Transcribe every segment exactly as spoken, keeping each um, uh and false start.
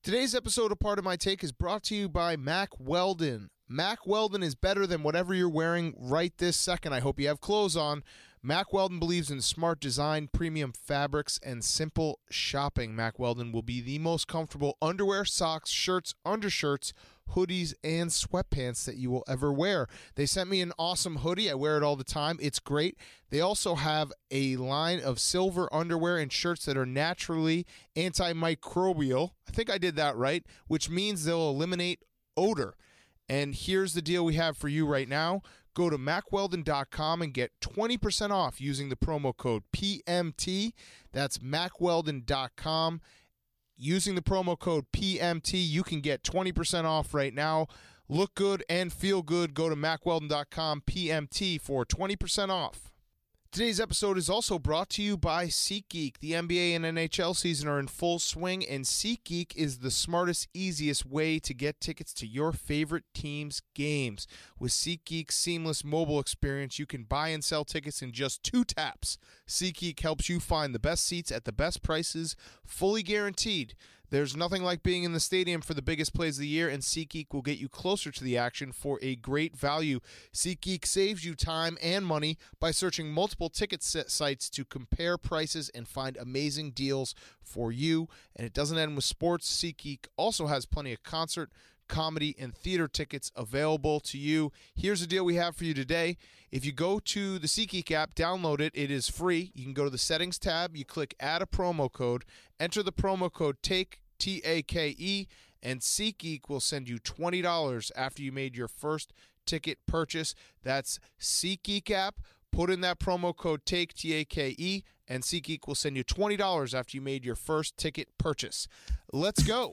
Today's episode of Part of My Take is brought to you by Mack Weldon. Mack Weldon is better than whatever you're wearing right this second. I hope you have clothes on. Mack Weldon believes in smart design, premium fabrics, and simple shopping. Mack Weldon will be the most comfortable underwear, socks, shirts, undershirts, hoodies, and sweatpants that you will ever wear. They sent me an awesome hoodie. I wear it all the time. It's great. They also have a line of silver underwear and shirts that are naturally antimicrobial. I think I did that right, which means they'll eliminate odor. And here's the deal we have for you right now. Go to mack weldon dot com and get twenty percent off using the promo code P M T. That's mack weldon dot com. Using the promo code P M T, you can get twenty percent off right now. Look good and feel good. Go to mack weldon dot com, P M T, for twenty percent off. Today's episode is also brought to you by SeatGeek. The N B A and N H L season are in full swing, and SeatGeek is the smartest, easiest way to get tickets to your favorite team's games. With SeatGeek's seamless mobile experience, you can buy and sell tickets in just two taps. SeatGeek helps you find the best seats at the best prices, fully guaranteed. There's nothing like being in the stadium for the biggest plays of the year, and SeatGeek will get you closer to the action for a great value. SeatGeek saves you time and money by searching multiple ticket sites to compare prices and find amazing deals for you. And it doesn't end with sports. SeatGeek also has plenty of concert, comedy, and theater tickets available to you. Here's the deal we have for you today. If you go to the SeatGeek app, download it. It is free. You can go to the settings tab. You click add a promo code. Enter the promo code TAKE, T A K E, and SeatGeek will send you twenty dollars after you made your first ticket purchase. That's SeatGeek app. Put in that promo code TAKE, T A K E, and SeatGeek will send you twenty dollars after you made your first ticket purchase. Let's go.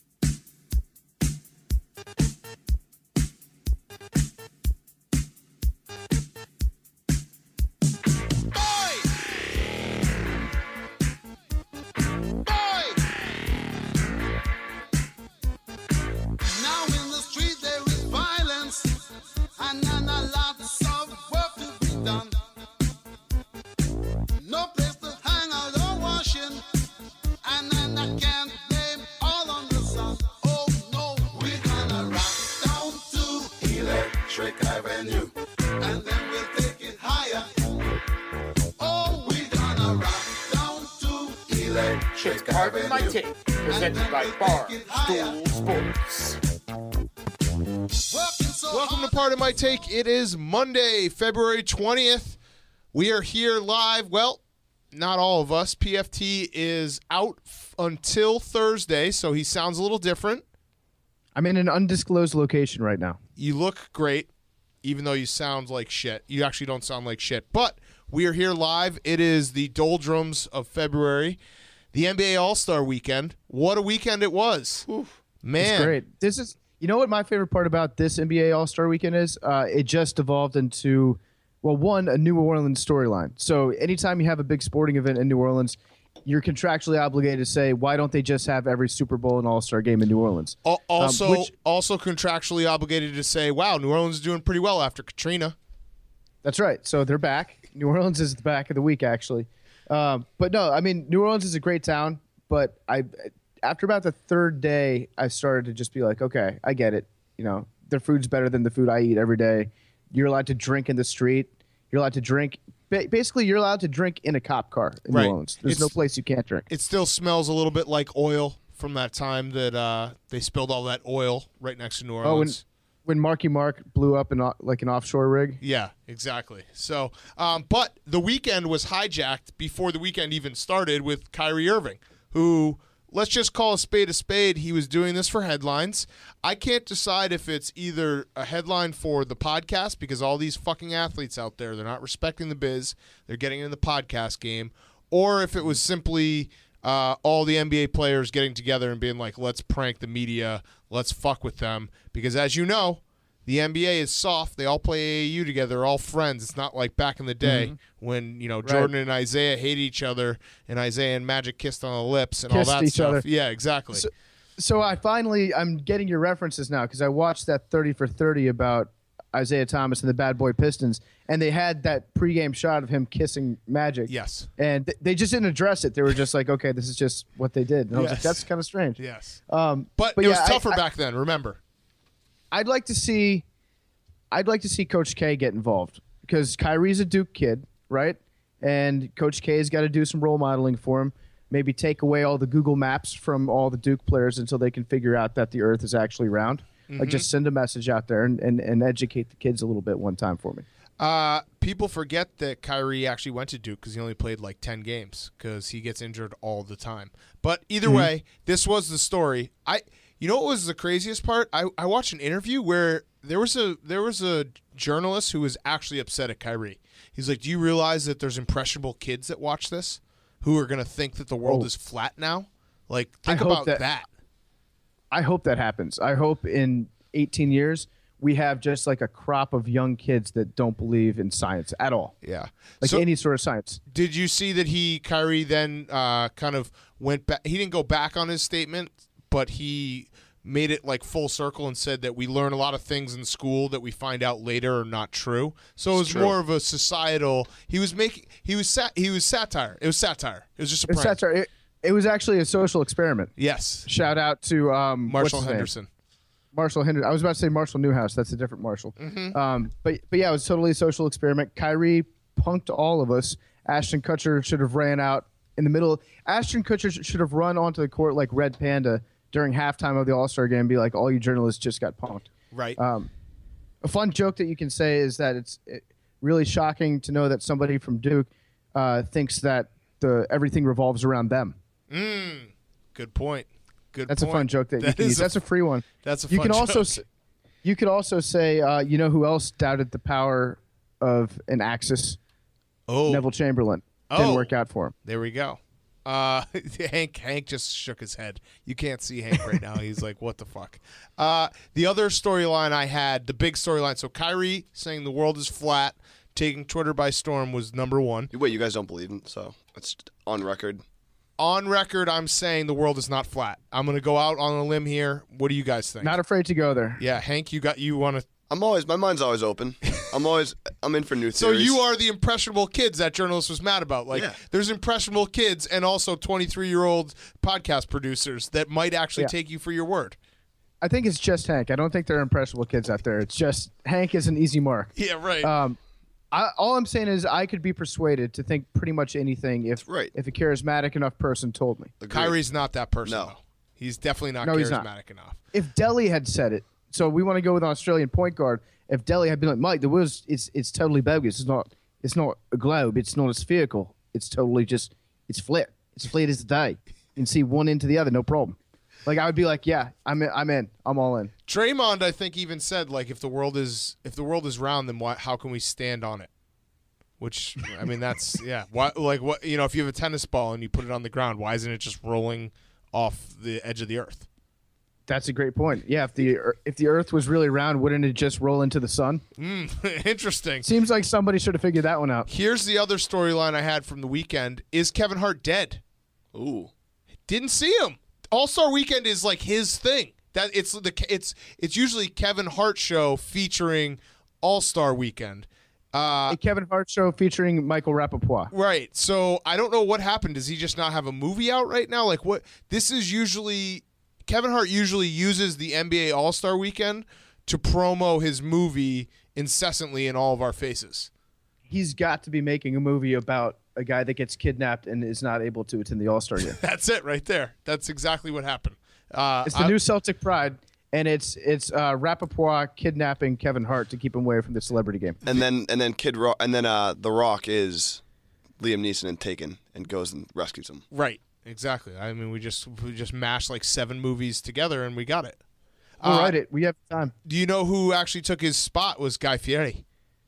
Avenue, and then we'll take it higher. Oh, we're gonna rock down to Electric It's Part of My Take, presented by Barstool Sports. So Welcome to Part of My Take. It is Monday, February twentieth. We are here live. Well, not all of us. P F T is out f- until Thursday, so he sounds a little different. I'm in an undisclosed location right now. You look great, even though you sound like shit. You actually don't sound like shit. But we are here live. It is the doldrums of February, the N B A All-Star Weekend. What a weekend it was. Oof. Man. It's great. This is, you know what my favorite part about this N B A All-Star Weekend is? Uh, it just evolved into, well, one, a New Orleans storyline. So anytime you have a big sporting event in New Orleans, you're contractually obligated to say, why don't they just have every Super Bowl and All-Star game in New Orleans? Al- Also, Um, which- also contractually obligated to say, wow, New Orleans is doing pretty well after Katrina. That's right. So they're back. New Orleans is the back of the week, actually. Um, but no, I mean, New Orleans is a great town. But I, after about the third day, I started to just be like, okay, I get it. You know, their food's better than the food I eat every day. You're allowed to drink in the street. You're allowed to drink. Ba- basically, you're allowed to drink in a cop car in Right. New Orleans. There's It's- no place you can't drink. It still smells a little bit like oil from that time that uh, they spilled all that oil right next to New Oh, when, Orleans. when Marky Mark blew up in o- like an offshore rig. Yeah, exactly. So, um, but the weekend was hijacked before the weekend even started with Kyrie Irving, who, let's just call a spade a spade. He was doing this for headlines. I can't decide if it's either a headline for the podcast, because all these fucking athletes out there, they're not respecting the biz. They're getting in the podcast game. Or if it was simply uh, all the N B A players getting together and being like, let's prank the media. Let's fuck with them. Because as you know, the N B A is soft. They all play A A U together. They're all friends. It's not like back in the day Mm-hmm. when, you know, Right. Jordan and Isaiah hated each other and Isaiah and Magic kissed on the lips and Kissed all that each stuff. other. Yeah, exactly. So, so I finally, I'm getting your references now because I watched that thirty for thirty about Isaiah Thomas and the Bad Boy Pistons, and they had that pregame shot of him kissing Magic. Yes. And th- they just didn't address it. They were just like, okay, this is just what they did. And I was like, Yes. that's kind of strange. Yes. Um, But, but it yeah, was I- tougher I- back then, remember. I'd like to see, I'd like to see Coach K get involved because Kyrie's a Duke kid, right? And Coach K's got to do some role modeling for him. Maybe take away all the Google Maps from all the Duke players until they can figure out that the Earth is actually round. Mm-hmm. Like, just send a message out there and, and, and educate the kids a little bit one time for me. Uh, people forget that Kyrie actually went to Duke because he only played like ten games because he gets injured all the time. But either Mm-hmm. way, this was the story. I, you know what was the craziest part? I, I watched an interview where there was a there was a journalist who was actually upset at Kyrie. He's like, "Do you realize that there's impressionable kids that watch this who are going to think that the world Oh. is flat now? Like, I think hope about that- that." I hope that happens. I hope in eighteen years we have just like a crop of young kids that don't believe in science at all. Yeah. Like So- any sort of science. Did you see that he Kyrie then uh, kind of went back? He didn't go back on his statement, but he made it like full circle and said that we learn a lot of things in school that we find out later are not true. So it was true. more of a societal. He was making. He was sat. He was satire. It was satire. It was just a It's prank. satire. It, it was actually a social experiment. Yes. Shout out to um, Marshall what's his name? Henderson. Marshall Henderson. I was about to say Marshall Newhouse. That's a different Marshall. Mm-hmm. Um, but but yeah, it was totally a social experiment. Kyrie punked all of us. Ashton Kutcher should have ran out in the middle. Ashton Kutcher sh- should have run onto the court like Red Panda during halftime of the All Star game and be like, "All you journalists just got punked." Right. Um, a fun joke that you can say is that it's it, really shocking to know that somebody from Duke uh, thinks that the everything revolves around them. mm, good point. Good. That's point. a fun joke that, you That can is use. a- That's a free one. That's a You fun can also joke. s- you could also say, uh, you know who else doubted the power of an axis? Oh, Neville Chamberlain. Oh. Didn't work out for him. there we go. Uh, Hank Hank just shook his head. You can't see Hank right now. He's like, what the fuck? Uh, the other storyline I had, the big storyline. So Kyrie saying the world is flat, taking Twitter by storm was number one. Wait, you guys don't believe him, so it's on record. On record, I'm saying the world is not flat. I'm going to go out on a limb here. What do you guys think? Not afraid to go there. yeah, Hank, you got you want to. I'm always my mind's always open. I'm always I'm in for new So theories. you are the impressionable kids that journalist was mad about. Like, Yeah. there's impressionable kids and also twenty-three year old podcast producers that might actually Yeah. take you for your word. I think it's just Hank. I don't think there are impressionable kids out there. It's just Hank is an easy mark. Yeah, right. Um, I, all I'm saying is I could be persuaded to think pretty much anything if right. if a charismatic enough person told me. Agreed. Kyrie's not that person. No. though. He's definitely not No, charismatic he's not. enough. If Delhi had said it, so we want to go with an Australian point guard. If Delhi had been like, Mike, the was it's it's totally bogus. It's not it's not a globe. It's not a spherical. It's totally just it's flat. It's flat as the day. You can see one into the other, no problem. Like I would be like, yeah, I'm in, I'm in. I'm all in. Draymond, I think, even said like, if the world is if the world is round, then why, how can we stand on it? Which I mean, that's yeah. Why, like what you know, if you have a tennis ball and you put it on the ground, why isn't it just rolling off the edge of the earth? That's a great point. Yeah, if the ear- if the Earth was really round, wouldn't it just roll into the sun? Mm, interesting. Seems like somebody should have figured that one out. Here's the other storyline I had from the weekend: is Kevin Hart dead? Ooh. Didn't see him. All Star Weekend is like his thing. That it's the it's it's usually Kevin Hart show featuring All Star Weekend. Uh, A Kevin Hart show featuring Michael Rapaport. right. So I don't know what happened. Does he just not have a movie out right now? Like what? This is usually Kevin Hart usually uses the N B A All Star Weekend to promo his movie incessantly in all of our faces. He's got to be making a movie about a guy that gets kidnapped and is not able to attend the All Star game. That's it right there. That's exactly what happened. Uh, It's the I- new Celtic Pride, and it's it's uh, Rapaport kidnapping Kevin Hart to keep him away from the celebrity game. And then and then Kid Rock and then uh The Rock is Liam Neeson and Taken and goes and rescues him. Right. Exactly. I mean, we just we just mashed like seven movies together and we got it. We'll Uh, write it. We have time. Do you know who actually took his spot? Was Guy Fieri.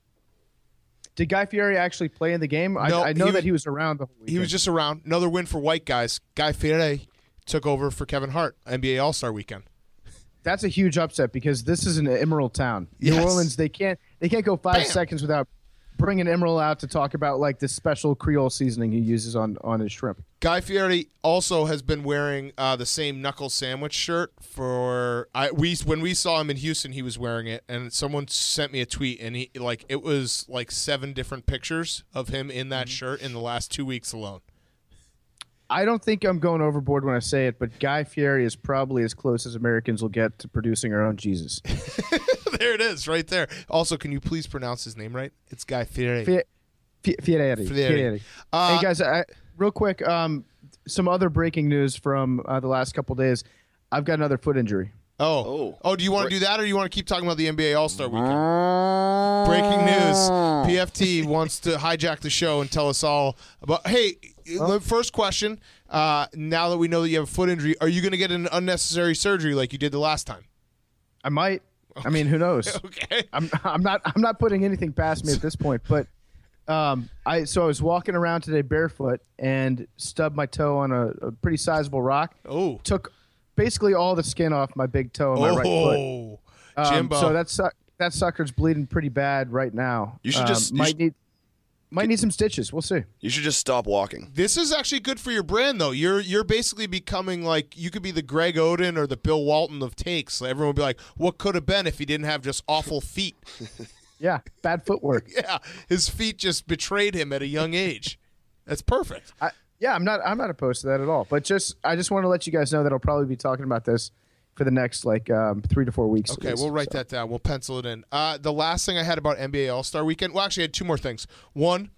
Did Guy Fieri actually play in the game? I, No, I know he that was- he was around the whole weekend. He was just around. Another win for white guys. Guy Fieri took over for Kevin Hart, N B A All Star Weekend. That's a huge upset because this is an emerald town. New Yes. Orleans, they can't they can't go five Bam. seconds without bringing Emerald out to talk about like this special Creole seasoning he uses on on his shrimp. Guy Fieri also has been wearing uh, the same knuckle sandwich shirt for I we when we saw him in Houston, he was wearing it, and someone sent me a tweet, and he like it was like seven different pictures of him in that shirt in the last two weeks alone. I don't think I'm going overboard when I say it, but Guy Fieri is probably as close as Americans will get to producing our own Jesus. There it is, right there. Also, can you please pronounce his name right? It's Guy Fieri. Fie- Fie- Fieri. Fieri. Fieri. Uh, hey guys, I, real quick, um, some other breaking news from uh, the last couple days. I've got another foot injury. Oh. Oh. Oh, do you want to do that, or do you want to keep talking about the N B A All-Star Weekend? Breaking news. P F T wants to hijack the show and tell us all about... Hey, the first question, uh, now that we know that you have a foot injury, are you going to get an unnecessary surgery like you did the last time? I might. I mean, who knows? Okay. I'm I'm not I'm not putting anything past me at this point, but um, I so I was walking around today barefoot and stubbed my toe on a, a pretty sizable rock. Oh. Took basically all the skin off my big toe on my right foot. Oh. Um, Jimbo. So that su- that sucker's bleeding pretty bad right now. You should Um, just- you might should- need might need some stitches. We'll see. You should just stop walking. This is actually good for your brand, though. You're you're basically becoming like you could be the Greg Oden or the Bill Walton of takes. Everyone would be like, "What could have been if he didn't have just awful feet?" Yeah, bad footwork. Yeah, his feet just betrayed him at a young age. That's perfect. I, yeah, I'm not I'm not opposed to that at all. But just I just want to let you guys know that I'll probably be talking about this for the next like um, three to four weeks. at Okay, least, we'll write so. that down. We'll pencil it in. Uh, the last thing I had about N B A All-Star Weekend, well, actually, I had two more things. One,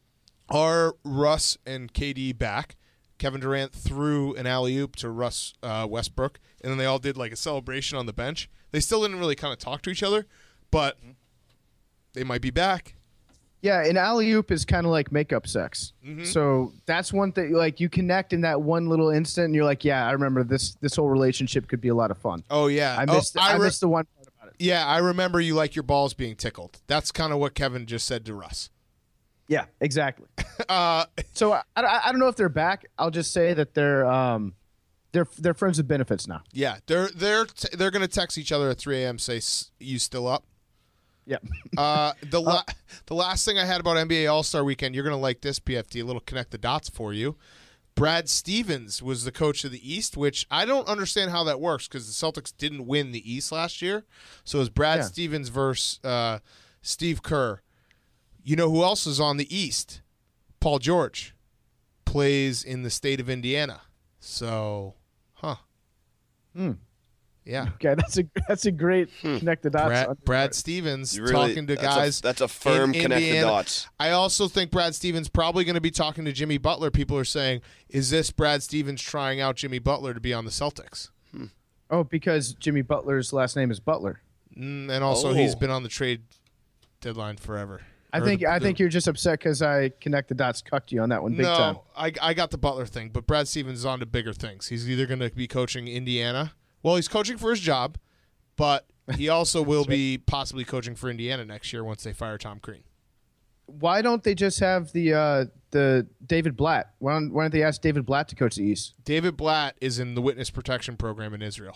are Russ and K D back? Kevin Durant threw an alley-oop to Russ uh, Westbrook, and then they all did like a celebration on the bench. They still didn't really kind of talk to each other, but they might be back. Yeah, and alley oop is kind of like makeup sex. Mm-hmm. So that's one thing. Like you connect in that one little instant, and you're like, yeah, I remember this. This whole relationship could be a lot of fun. Oh, yeah. I missed. oh, I, re- missed the one part about it. Yeah, I remember you like your balls being tickled. That's kind of what Kevin just said to Russ. Yeah, exactly. Uh, So I, I, I don't know if they're back. I'll just say that they're um, they're they're friends with benefits now. yeah, they're they're t- they're gonna text each other at three a.m. Say, "S- "You still up?" Yeah. Uh, the la- the last thing I had about N B A All-Star Weekend, you're gonna like this, P F T. A little connect the dots for you. Brad Stevens was the coach of the East, which I don't understand how that works because the Celtics didn't win the East last year. So it was Brad Yeah. Stevens versus uh, Steve Kerr. You know who else is on the East? Paul George plays in the state of Indiana. So, huh? Hmm. Yeah. Okay, that's a that's a great connect the dots. Brad, on- Brad Stevens You really- talking to that's a- guys. that's a firm in connect the Indiana. dots. I also think Brad Stevens probably going to be talking to Jimmy Butler. People are saying, "Is this Brad Stevens trying out Jimmy Butler to be on the Celtics?" Oh, because Jimmy Butler's last name is Butler. Mm, and also, Oh. he's been on the trade deadline forever. I Or think the- I the- think you're just upset because I connect the dots cucked you on that one big no, time. I I got the Butler thing, but Brad Stevens is on to bigger things. He's either going to be coaching Indiana. Well, he's coaching for his job, but he also will be possibly coaching for Indiana next year once they fire Tom Crean. Why don't they just have the uh, the David Blatt? Why don't, why don't they ask David Blatt to coach the East? David Blatt is in the witness protection program in Israel.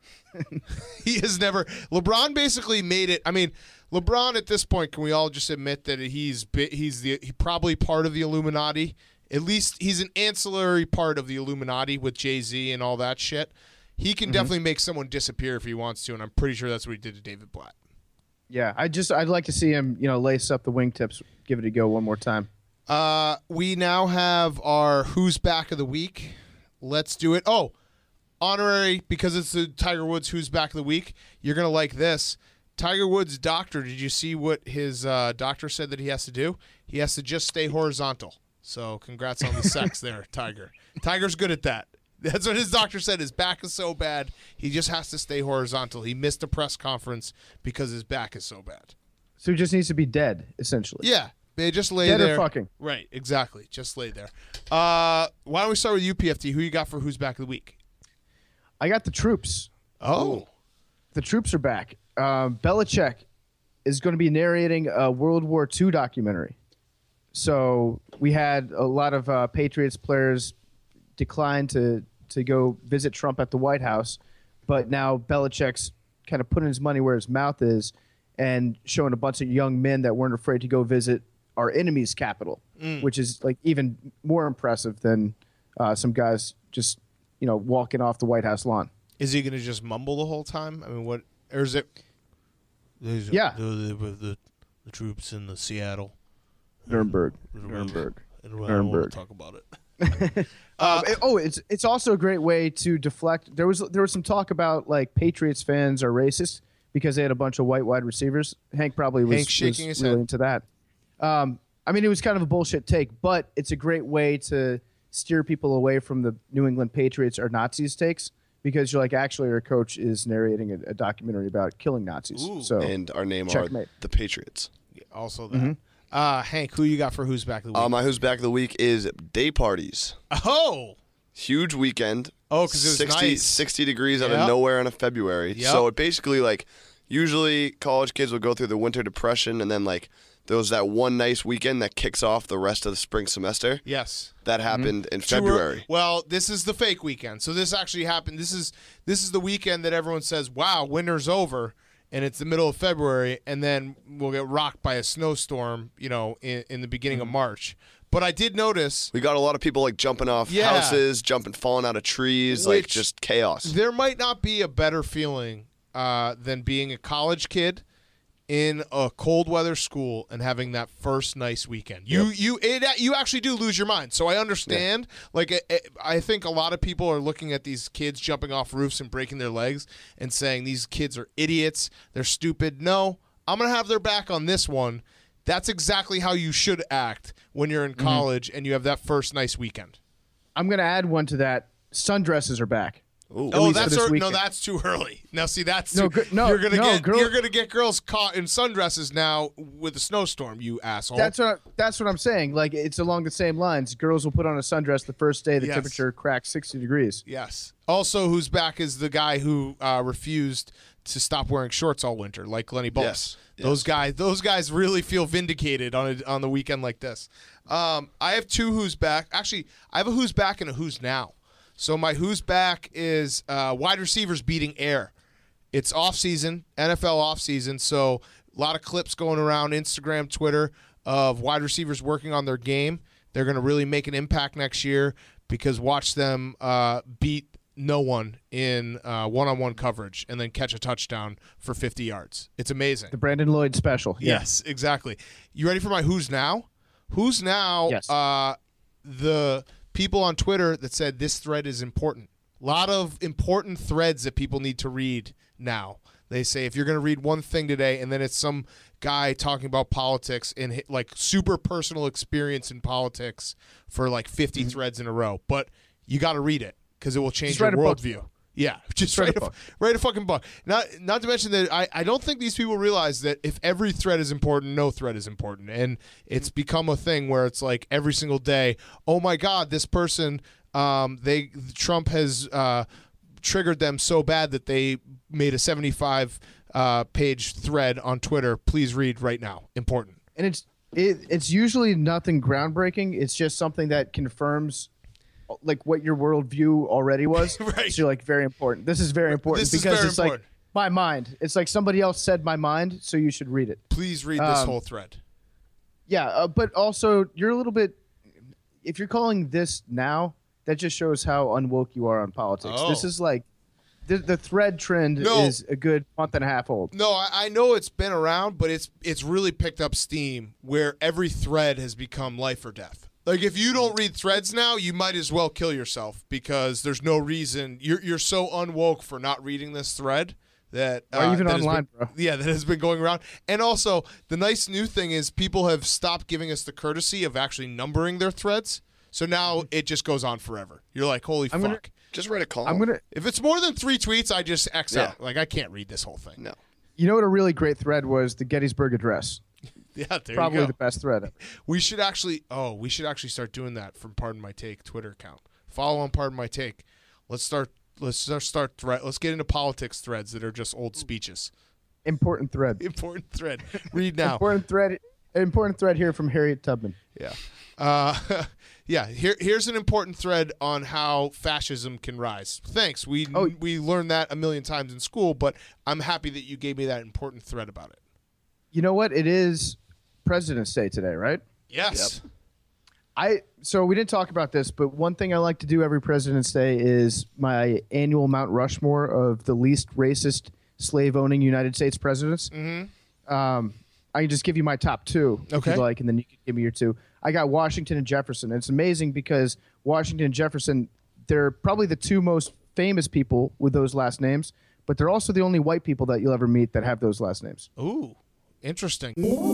He has never. LeBron basically made it. I mean, LeBron at this point, can we all just admit that he's bi- he's the he probably part of the Illuminati? At least he's an ancillary part of the Illuminati with Jay-Z and all that shit. He can definitely make someone disappear if he wants to, and I'm pretty sure that's what he did to David Blatt. Yeah, I just I'd like to see him, you know, lace up the wingtips, give it a go one more time. Uh, we now have our Who's Back of the Week. Let's do it. Oh, honorary, because it's the Tiger Woods Who's Back of the Week. You're going to like this. Tiger Woods' doctor, did you see what his uh, doctor said that he has to do? He has to just stay horizontal. So congrats on the sex there, Tiger. Tiger's good at that. That's what his doctor said. His back is so bad, he just has to stay horizontal. He missed a press conference because his back is so bad. So he just needs to be dead, essentially. Yeah, they just lay Dead or there. fucking. Right, exactly. Just lay there. Uh, why don't we start with you, P F T? Who you got for Who's Back of the Week? I got the troops. Oh. The troops are back. Um, Belichick is going to be narrating a World War Two documentary. So we had a lot of uh, Patriots players decline to to go visit Trump at the White House, but now Belichick's kind of putting his money where his mouth is and showing a bunch of young men that weren't afraid to go visit our enemy's capital, Mm. which is like even more impressive than uh, some guys just you know walking off the White House lawn. Is he going to just mumble the whole time? I mean, what? Or is it? These are Yeah. The, the, the, the troops in the Seattle. Nuremberg, And- Nuremberg. And I don't want Nuremberg. to talk about it. Um, it- oh, it's it's also a great way to deflect. There was there was some talk about like Patriots fans are racist because they had a bunch of white wide receivers. Hank probably was, Hank's shaking was his really head. into that. Um, I mean, it was kind of a bullshit take, but it's a great way to steer people away from the New England Patriots are Nazis takes because you're like, actually, our coach is narrating a, a documentary about killing Nazis. Ooh. So And our name Checkmate. are the Patriots. Also that. Uh, Hank, who you got for who's back of the week? Uh, my who's back of the week is day parties. oh, Huge weekend. Oh, 'cause it was sixty, nice. sixty degrees out Yep. of nowhere in a February. Yep. So it basically like usually college kids will go through the winter depression and then like there was that one nice weekend that kicks off the rest of the spring semester. yes. That happened in Too ear- February. Well, this is the fake weekend. So this actually happened. This is this is the weekend that everyone says, "Wow, winter's over," and it's the middle of February, and then we'll get rocked by a snowstorm, you know, in, in the beginning of March. But I did notice We got a lot of people like jumping off Yeah. houses, jumping, falling out of trees, like Which- just chaos. there might not be a better feeling uh, than being a college kid in a cold weather school and having that first nice weekend. You you it, you actually do lose your mind. So I understand. Like it, it- I think a lot of people are looking at these kids jumping off roofs and breaking their legs and saying these kids are idiots. They're stupid. No, I'm gonna have their back on this one. That's exactly how you should act when you're in college and you have that first nice weekend. I'm going to add one to that. Sundresses are back. Ooh. Oh, least for that's this ear- no, weekend. that's too early. Now, see, that's No, too, gr- no, you're gonna no, get girl- you're gonna get girls caught in sundresses now with a snowstorm. You asshole. That's what that's what I'm saying. Like it's along the same lines. Girls will put on a sundress the first day the Yes. temperature cracks sixty degrees. Yes. Also, who's back is the guy who uh, refused to stop wearing shorts all winter, like Lenny Bulls. Yes, Those yes. guys, those guys really feel vindicated on a, on the weekend like this. Um, I have two who's back. Actually, I have a who's back and a who's now. So my who's back is uh, wide receivers beating air. It's off season, N F L off season, so a lot of clips going around Instagram, Twitter of wide receivers working on their game. They're going to really make an impact next year because watch them uh, beat no one in uh, one-on-one coverage and then catch a touchdown for fifty yards. It's amazing. The Brandon Lloyd special. Yeah. Yes, exactly. You ready for my who's now? Who's now? Yes. Uh, the people on Twitter that said this thread is important. A lot of important threads that people need to read now. They say if you're going to read one thing today and then it's some guy talking about politics and hi- like super personal experience in politics for like fifty threads in a row, but you got to read it because it will change Just your write a book. worldview. Yeah, just, write write, a a, book. write a fucking book. Not not to mention that I, I don't think these people realize that if every thread is important, no thread is important. And it's become a thing where it's like every single day, oh my God, this person, um, they Trump has uh, triggered them so bad that they made a seventy-five uh, page thread on Twitter. Please read right now. Important. And it's it, it's usually nothing groundbreaking. It's just something that confirms like what your worldview already was. Right. So you're like very important. This is very important This is because very it's important. like my mind. It's like somebody else said my mind, so you should read it. Please read this Um, whole thread. Yeah, uh, but also you're a little bit. If you're calling this now, that just shows how unwoke you are on politics. Oh. This is like the, the thread trend No. is a good month and a half old. No, I, I know it's been around, but it's it's really picked up steam where every thread has become life or death. Like if you don't read threads now, you might as well kill yourself because there's no reason you're you're so unwoke for not reading this thread that Or uh, even that has online, been- bro. Yeah, that has been going around. And also, the nice new thing is people have stopped giving us the courtesy of actually numbering their threads. So now it just goes on forever. You're like, holy I'm fuck. gonna- Just write a column. I'm gonna. If it's more than three tweets, I just X Yeah. out. Like I can't read this whole thing. No. You know what a really great thread was? The Gettysburg Address. Yeah, there Probably you go. the best thread. We should actually. Oh, we should actually start doing that from Pardon My Take Twitter account. Follow on Pardon My Take. Let's start. Let's start. Start thread. Let's get into politics threads that are just old speeches. Important thread. Important thread. Read now. Important thread. Important thread here from Harriet Tubman. Yeah. Uh, yeah. Here, here's an important thread on how fascism can rise. Thanks. We Oh. we learned that a million times in school, but I'm happy that you gave me that important thread about it. You know what? It is President's Day today, right? Yes. I so we didn't talk about this, but one thing I like to do every President's Day is my annual Mount Rushmore of the least racist slave-owning United States presidents. Mm-hmm. Um, I can just give you my top two if Okay. you'd like, and then you can give me your two. I got Washington and Jefferson. And it's amazing because Washington and Jefferson, they're probably the two most famous people with those last names, but they're also the only white people that you'll ever meet that have those last names. Ooh, interesting.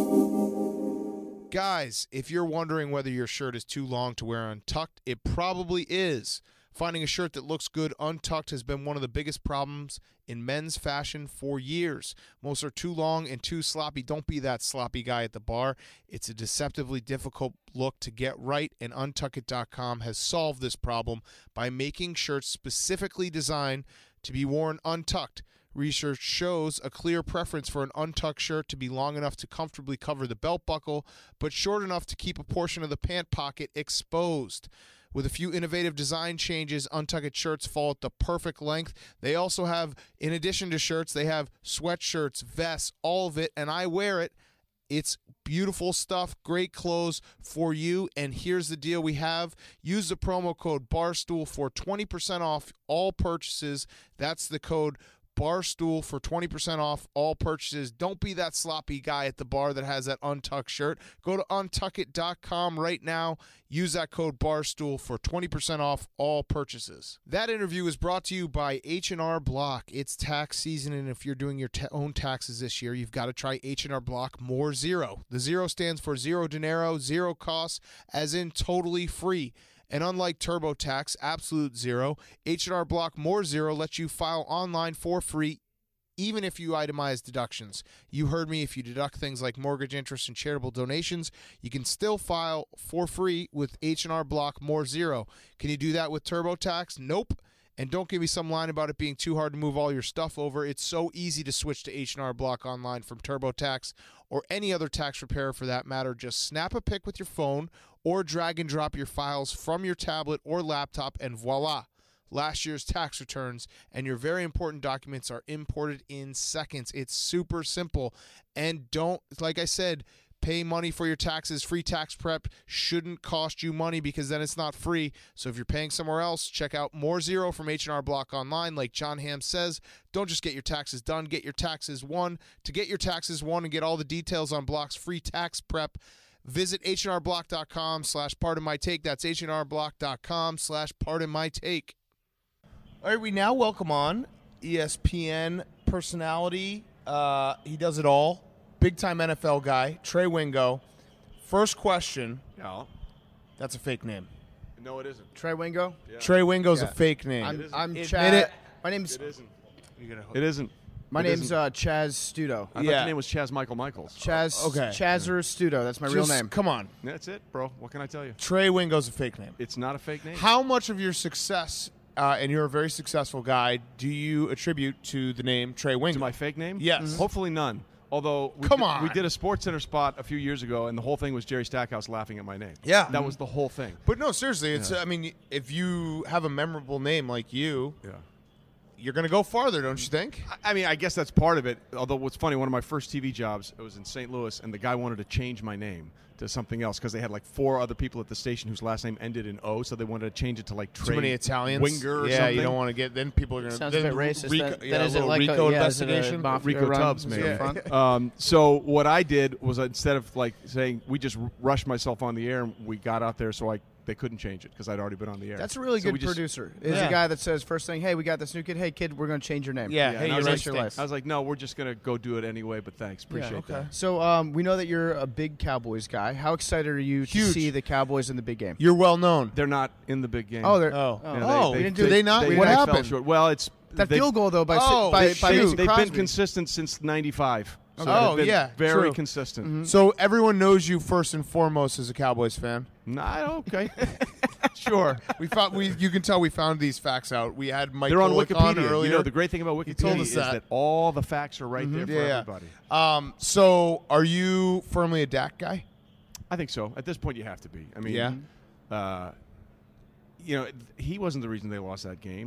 Guys, if you're wondering whether your shirt is too long to wear untucked, it probably is. Finding a shirt that looks good untucked has been one of the biggest problems in men's fashion for years. Most are too long and too sloppy. Don't be that sloppy guy at the bar. It's a deceptively difficult look to get right, and untuck it dot com has solved this problem by making shirts specifically designed to be worn untucked. Research shows a clear preference for an untucked shirt to be long enough to comfortably cover the belt buckle, but short enough to keep a portion of the pant pocket exposed. With a few innovative design changes, untucked shirts fall at the perfect length. They also have, in addition to shirts, they have sweatshirts, vests, all of it, and I wear it. It's beautiful stuff, great clothes for you. And here's the deal we have. Use the promo code BARSTOOL for twenty percent off all purchases. That's the code Barstool for twenty percent off all purchases. Don't be that sloppy guy at the bar that has that untucked shirt. Go to untuck it dot com right now. Use that code Barstool for twenty percent off all purchases. That interview is brought to you by H and R Block. It's tax season, and if you're doing your ta- own taxes this year, you've got to try H and R Block More Zero. The zero stands for zero dinero, zero costs, as in totally free. And unlike TurboTax Absolute Zero, H and R Block More Zero lets you file online for free even if you itemize deductions. You heard me, if you deduct things like mortgage interest and charitable donations, you can still file for free with H and R Block More Zero. Can you do that with TurboTax? Nope. And don't give me some line about it being too hard to move all your stuff over. It's so easy to switch to H and R Block Online from TurboTax or any other tax preparer for that matter. Just snap a pic with your phone or drag and drop your files from your tablet or laptop, and voila, last year's tax returns and your very important documents are imported in seconds. It's super simple. And don't, like I said, pay money for your taxes. Free tax prep shouldn't cost you money because then it's not free. So if you're paying somewhere else, check out More Zero from H and R Block Online. Like John Hamm says, don't just get your taxes done, get your taxes won. To get your taxes won and get all the details on Block's free tax prep, visit H and R block dot com slash pardon my take. That's H and R block dot com slash pardon my take. All right, we now welcome on E S P N personality. Uh, he does it all. Big-time N F L guy, Trey Wingo. First question. Yeah. That's a fake name. No, it isn't. Trey Wingo? Yeah. Trey Wingo's Yeah. a fake name. I'm, I'm Admit Chad. it. My name's It isn't. You gotta- It isn't. my It name's isn't. uh, Chaz Studo. I thought Yeah. your name was Chaz Michael Michaels. Chaz. Okay. Chazzer Studo. That's my real Just- name. Come on. That's it, bro. What can I tell you? Trey Wingo's a fake name. It's not a fake name. How much of your success, uh, and you're a very successful guy, do you attribute to the name Trey Wingo? To my fake name? Yes. Mhm. Hopefully none. Although we Come did, on. we did a Sports Center spot a few years ago, and the whole thing was Jerry Stackhouse laughing at my name. Yeah. That was the whole thing. But no, seriously, it's. Yeah. Uh, I mean, if you have a memorable name like you, Yeah. you're gonna go farther, don't you think? I mean, I guess that's part of it. Although, what's funny, one of my first T V jobs, it was in Saint Louis, and the guy wanted to change my name to something else because they had like four other people at the station whose last name ended in O, so they wanted to change it to like Trey Too many Italians. Winger or yeah, something. you don't want to get. Then people are gonna. Sounds a then bit racist. Rico, Then- yeah, then a is it little like a- Rico yeah, is it a investigation. mafia Rico run? Tubbs, Is it maybe. up front? Um, so what I did was instead of like saying we just r- rushed myself on the air, and we got out there, so I they couldn't change it because I'd already been on the air. That's a really So we good just- producer. Is Yeah. a guy that says first thing, "Hey, we got this new kid. Hey, kid, we're going to change your name." Yeah, Yeah, hey, and I you're was right. like- your life. I was like, no, we're just gonna go do it anyway. But thanks, appreciate Yeah, okay. that. So um, we know that you're a big Cowboys guy. How excited are you to Huge. see the Cowboys in the big game? You're well known. They're not in the big game. Oh, they're Oh. oh. Yeah, Oh, they, they, do they not? What fell happened? short. Well, it's that they- field goal though by Oh, by, they- by shoot. Mason They've Crosby. been consistent since ninety-five. So Oh, they've been yeah, very true. consistent. So everyone knows you first and foremost as a Cowboys fan. Nah, okay, sure. We found we. You can tell we found these facts out. We had Mike They're on Golick Wikipedia. earlier. You know, the great thing about Wikipedia told us is that. that. all the facts are right there for yeah, yeah. everybody. Um. So, are you firmly a Dak guy? I think so. At this point, you have to be. I mean, Yeah. uh, you know, he wasn't the reason they lost that game.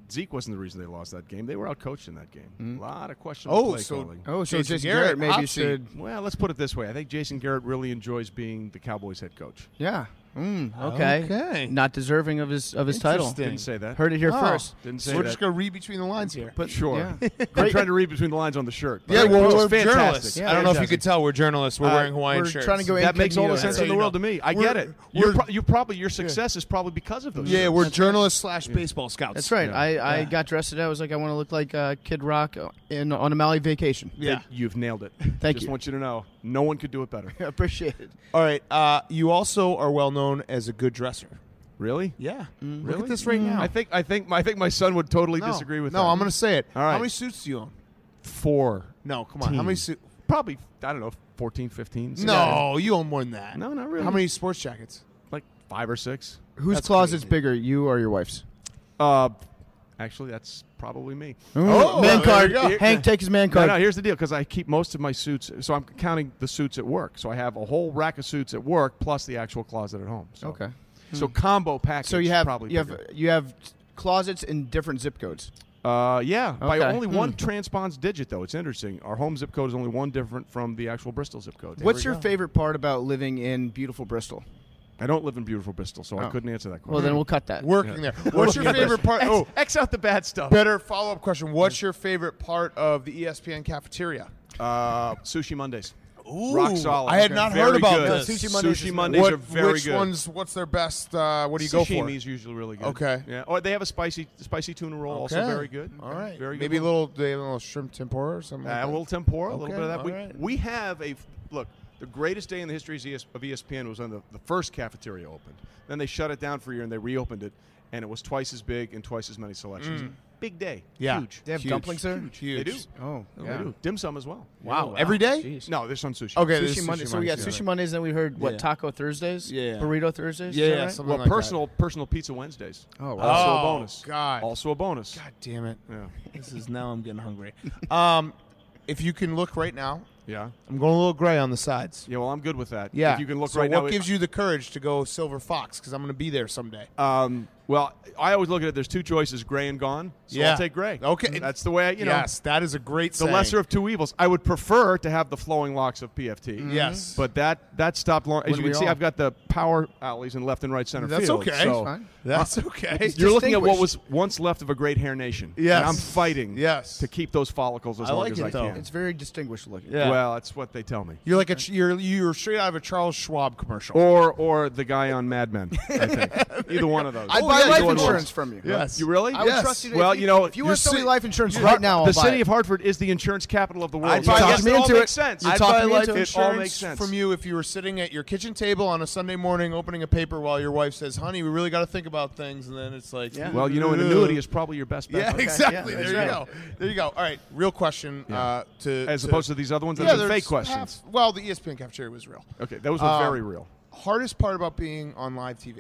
Zeke wasn't the reason they lost that game. They were outcoached in that game. Mm-hmm. A lot of questionable Oh, play so- calling. Oh, so Jason Jason Garrett, Garrett maybe hot seat. should. Well, let's put it this way. I think Jason Garrett really enjoys being the Cowboys head coach. Yeah. Mm, okay. Okay. Not deserving of his of his title. Interesting. Didn't say that. Heard it here Oh. first. Didn't So say we're that. just gonna read between the lines here. But sure. Yeah. I'm trying to read between the lines on the shirt. Yeah, But well, it's we're fantastic. journalists. Yeah, I don't know if you fantastic. could tell we're journalists. We're Uh, wearing Hawaiian we're shirts. trying to go That makes all the incognito. sense There in the you world go. to me. I We're- get it. we're- You're pro- you probably your success is probably because of those. Yeah, shirts. we're journalists slash baseball scouts. That's right. Yeah. I, I Yeah. got dressed today. I was like, I want to look like uh, Kid Rock in on a Maui vacation. Yeah. You've nailed it. Thank Just you. want you to know, no one could do it better. I appreciate it. All right. Uh, you also are well known as a good dresser. Really? Yeah. Look Really? at this right now. I think I think I think my son would totally no. disagree with no, that. I'm going to say it. All right. How many suits do you own? four. No, come on. How many suits? Probably I don't know, fourteen, fifteen. No, you own more than that. No, not really. How many sports jackets? Like five or six. Whose That's closet's crazy. bigger, you or your wife's? Uh, actually, that's probably me. Oh, man there card. you go. Hank, take his man No, card. no, here's the deal. Because I keep most of my suits, so I'm counting the suits at work. So I have a whole rack of suits at work plus the actual closet at home. So. Okay. So combo package. So you have probably you have bigger. you have closets in different zip codes. Uh, yeah, by Okay. only Hmm. one transpons digit though. It's interesting. Our home zip code is only one different from the actual Bristol zip code. What's your favorite part about living in beautiful Bristol? I don't live in beautiful Bristol, so I Oh. couldn't answer that question. Well, then we'll cut that. Working there. What's your favorite part? Oh, X out the bad stuff. better follow up question. What's your favorite part of the E S P N cafeteria? Uh, sushi Mondays. Ooh, Rock solid. I had Okay. not Very heard about good. this. Sushi Mondays Sushi is Mondays What, are very which good. ones? What's their best? Uh, what do you go for? Sashimi is usually really good. Okay. Yeah. Or they have a spicy spicy tuna roll, also Okay. very good. All right. Very good. Maybe a one. little, they have a little shrimp tempura or something. Uh, like a that. little tempura, a little Okay, bit of that. all We, right. we have a look. The greatest day in the history of E S- of E S P N was when the, the first cafeteria opened. Then they shut it down for a year and they reopened it, and it was twice as big and twice as many selections. Big day. Yeah. Huge. They have Huge. dumplings there? Huge. They do. Oh, They do. Dim sum as well. Wow. Every day? Jeez. No, there's some sushi. Okay. there's Sushi Monday. sushi So we got Mondays, sushi yeah. Mondays, then we heard what Yeah. Taco Thursdays, Yeah. Burrito Thursdays. Yeah, is that yeah, right? something Well, like personal personal pizza Wednesdays. Oh, wow. Also Oh, a bonus. God. Also a bonus. God damn it. Yeah. This is now I'm getting hungry. um, if you can look right now, Yeah. I'm going a little gray on the sides. Yeah. Well, I'm good with that. Yeah. If you can look so right what now. it- gives you the courage to go Silver Fox? Because I'm going to be there someday. Um, well, I always look at it. There's two choices: gray and gone. So Yeah. I'll take gray. Okay. That's the way I, you know. yes, that is a great The saying. lesser of two evils. I would prefer to have the flowing locks of P F T. Yes. But that that stopped long. As Wouldn't you can we see, all? I've got the power alleys in left and right center That's field. okay. So Fine. That's okay. you're looking at what distinguished. was once left of a great hair nation. Yes. And I'm fighting Yes. to keep those follicles as I long like as it, I though. can. It's very distinguished looking. Yeah. Well, that's what they tell me. You're like a ch- you're you're straight out of a Charles Schwab commercial. Or or the guy on Mad Men, I think. Either one of those. I'd Oh, buy yeah, life you would insurance want- from you. Yes. You really? I would Yes. trust you. To, Well, if you know, if you you're want to sell me si- life insurance You- right now, I'll the buy city it. of Hartford is the insurance capital of the world. I'd So buy it life- just me all into makes it. sense. You I'd talk buy me life into it. It all makes insurance sense. from you if you were sitting at your kitchen table on a Sunday morning opening a paper while your wife says, "Honey, we really got to think about things," and then it's like, Yeah. Well, you know, an annuity is probably your best bet. yeah, Okay. exactly. yeah, there you that's go. There you go. All right, real question. Yeah. Uh, to As to, opposed to these other ones that yeah, are there's fake questions. half- well, the E S P N cafeteria was real. Okay, those were Um, very real. Hardest part about being on live T V.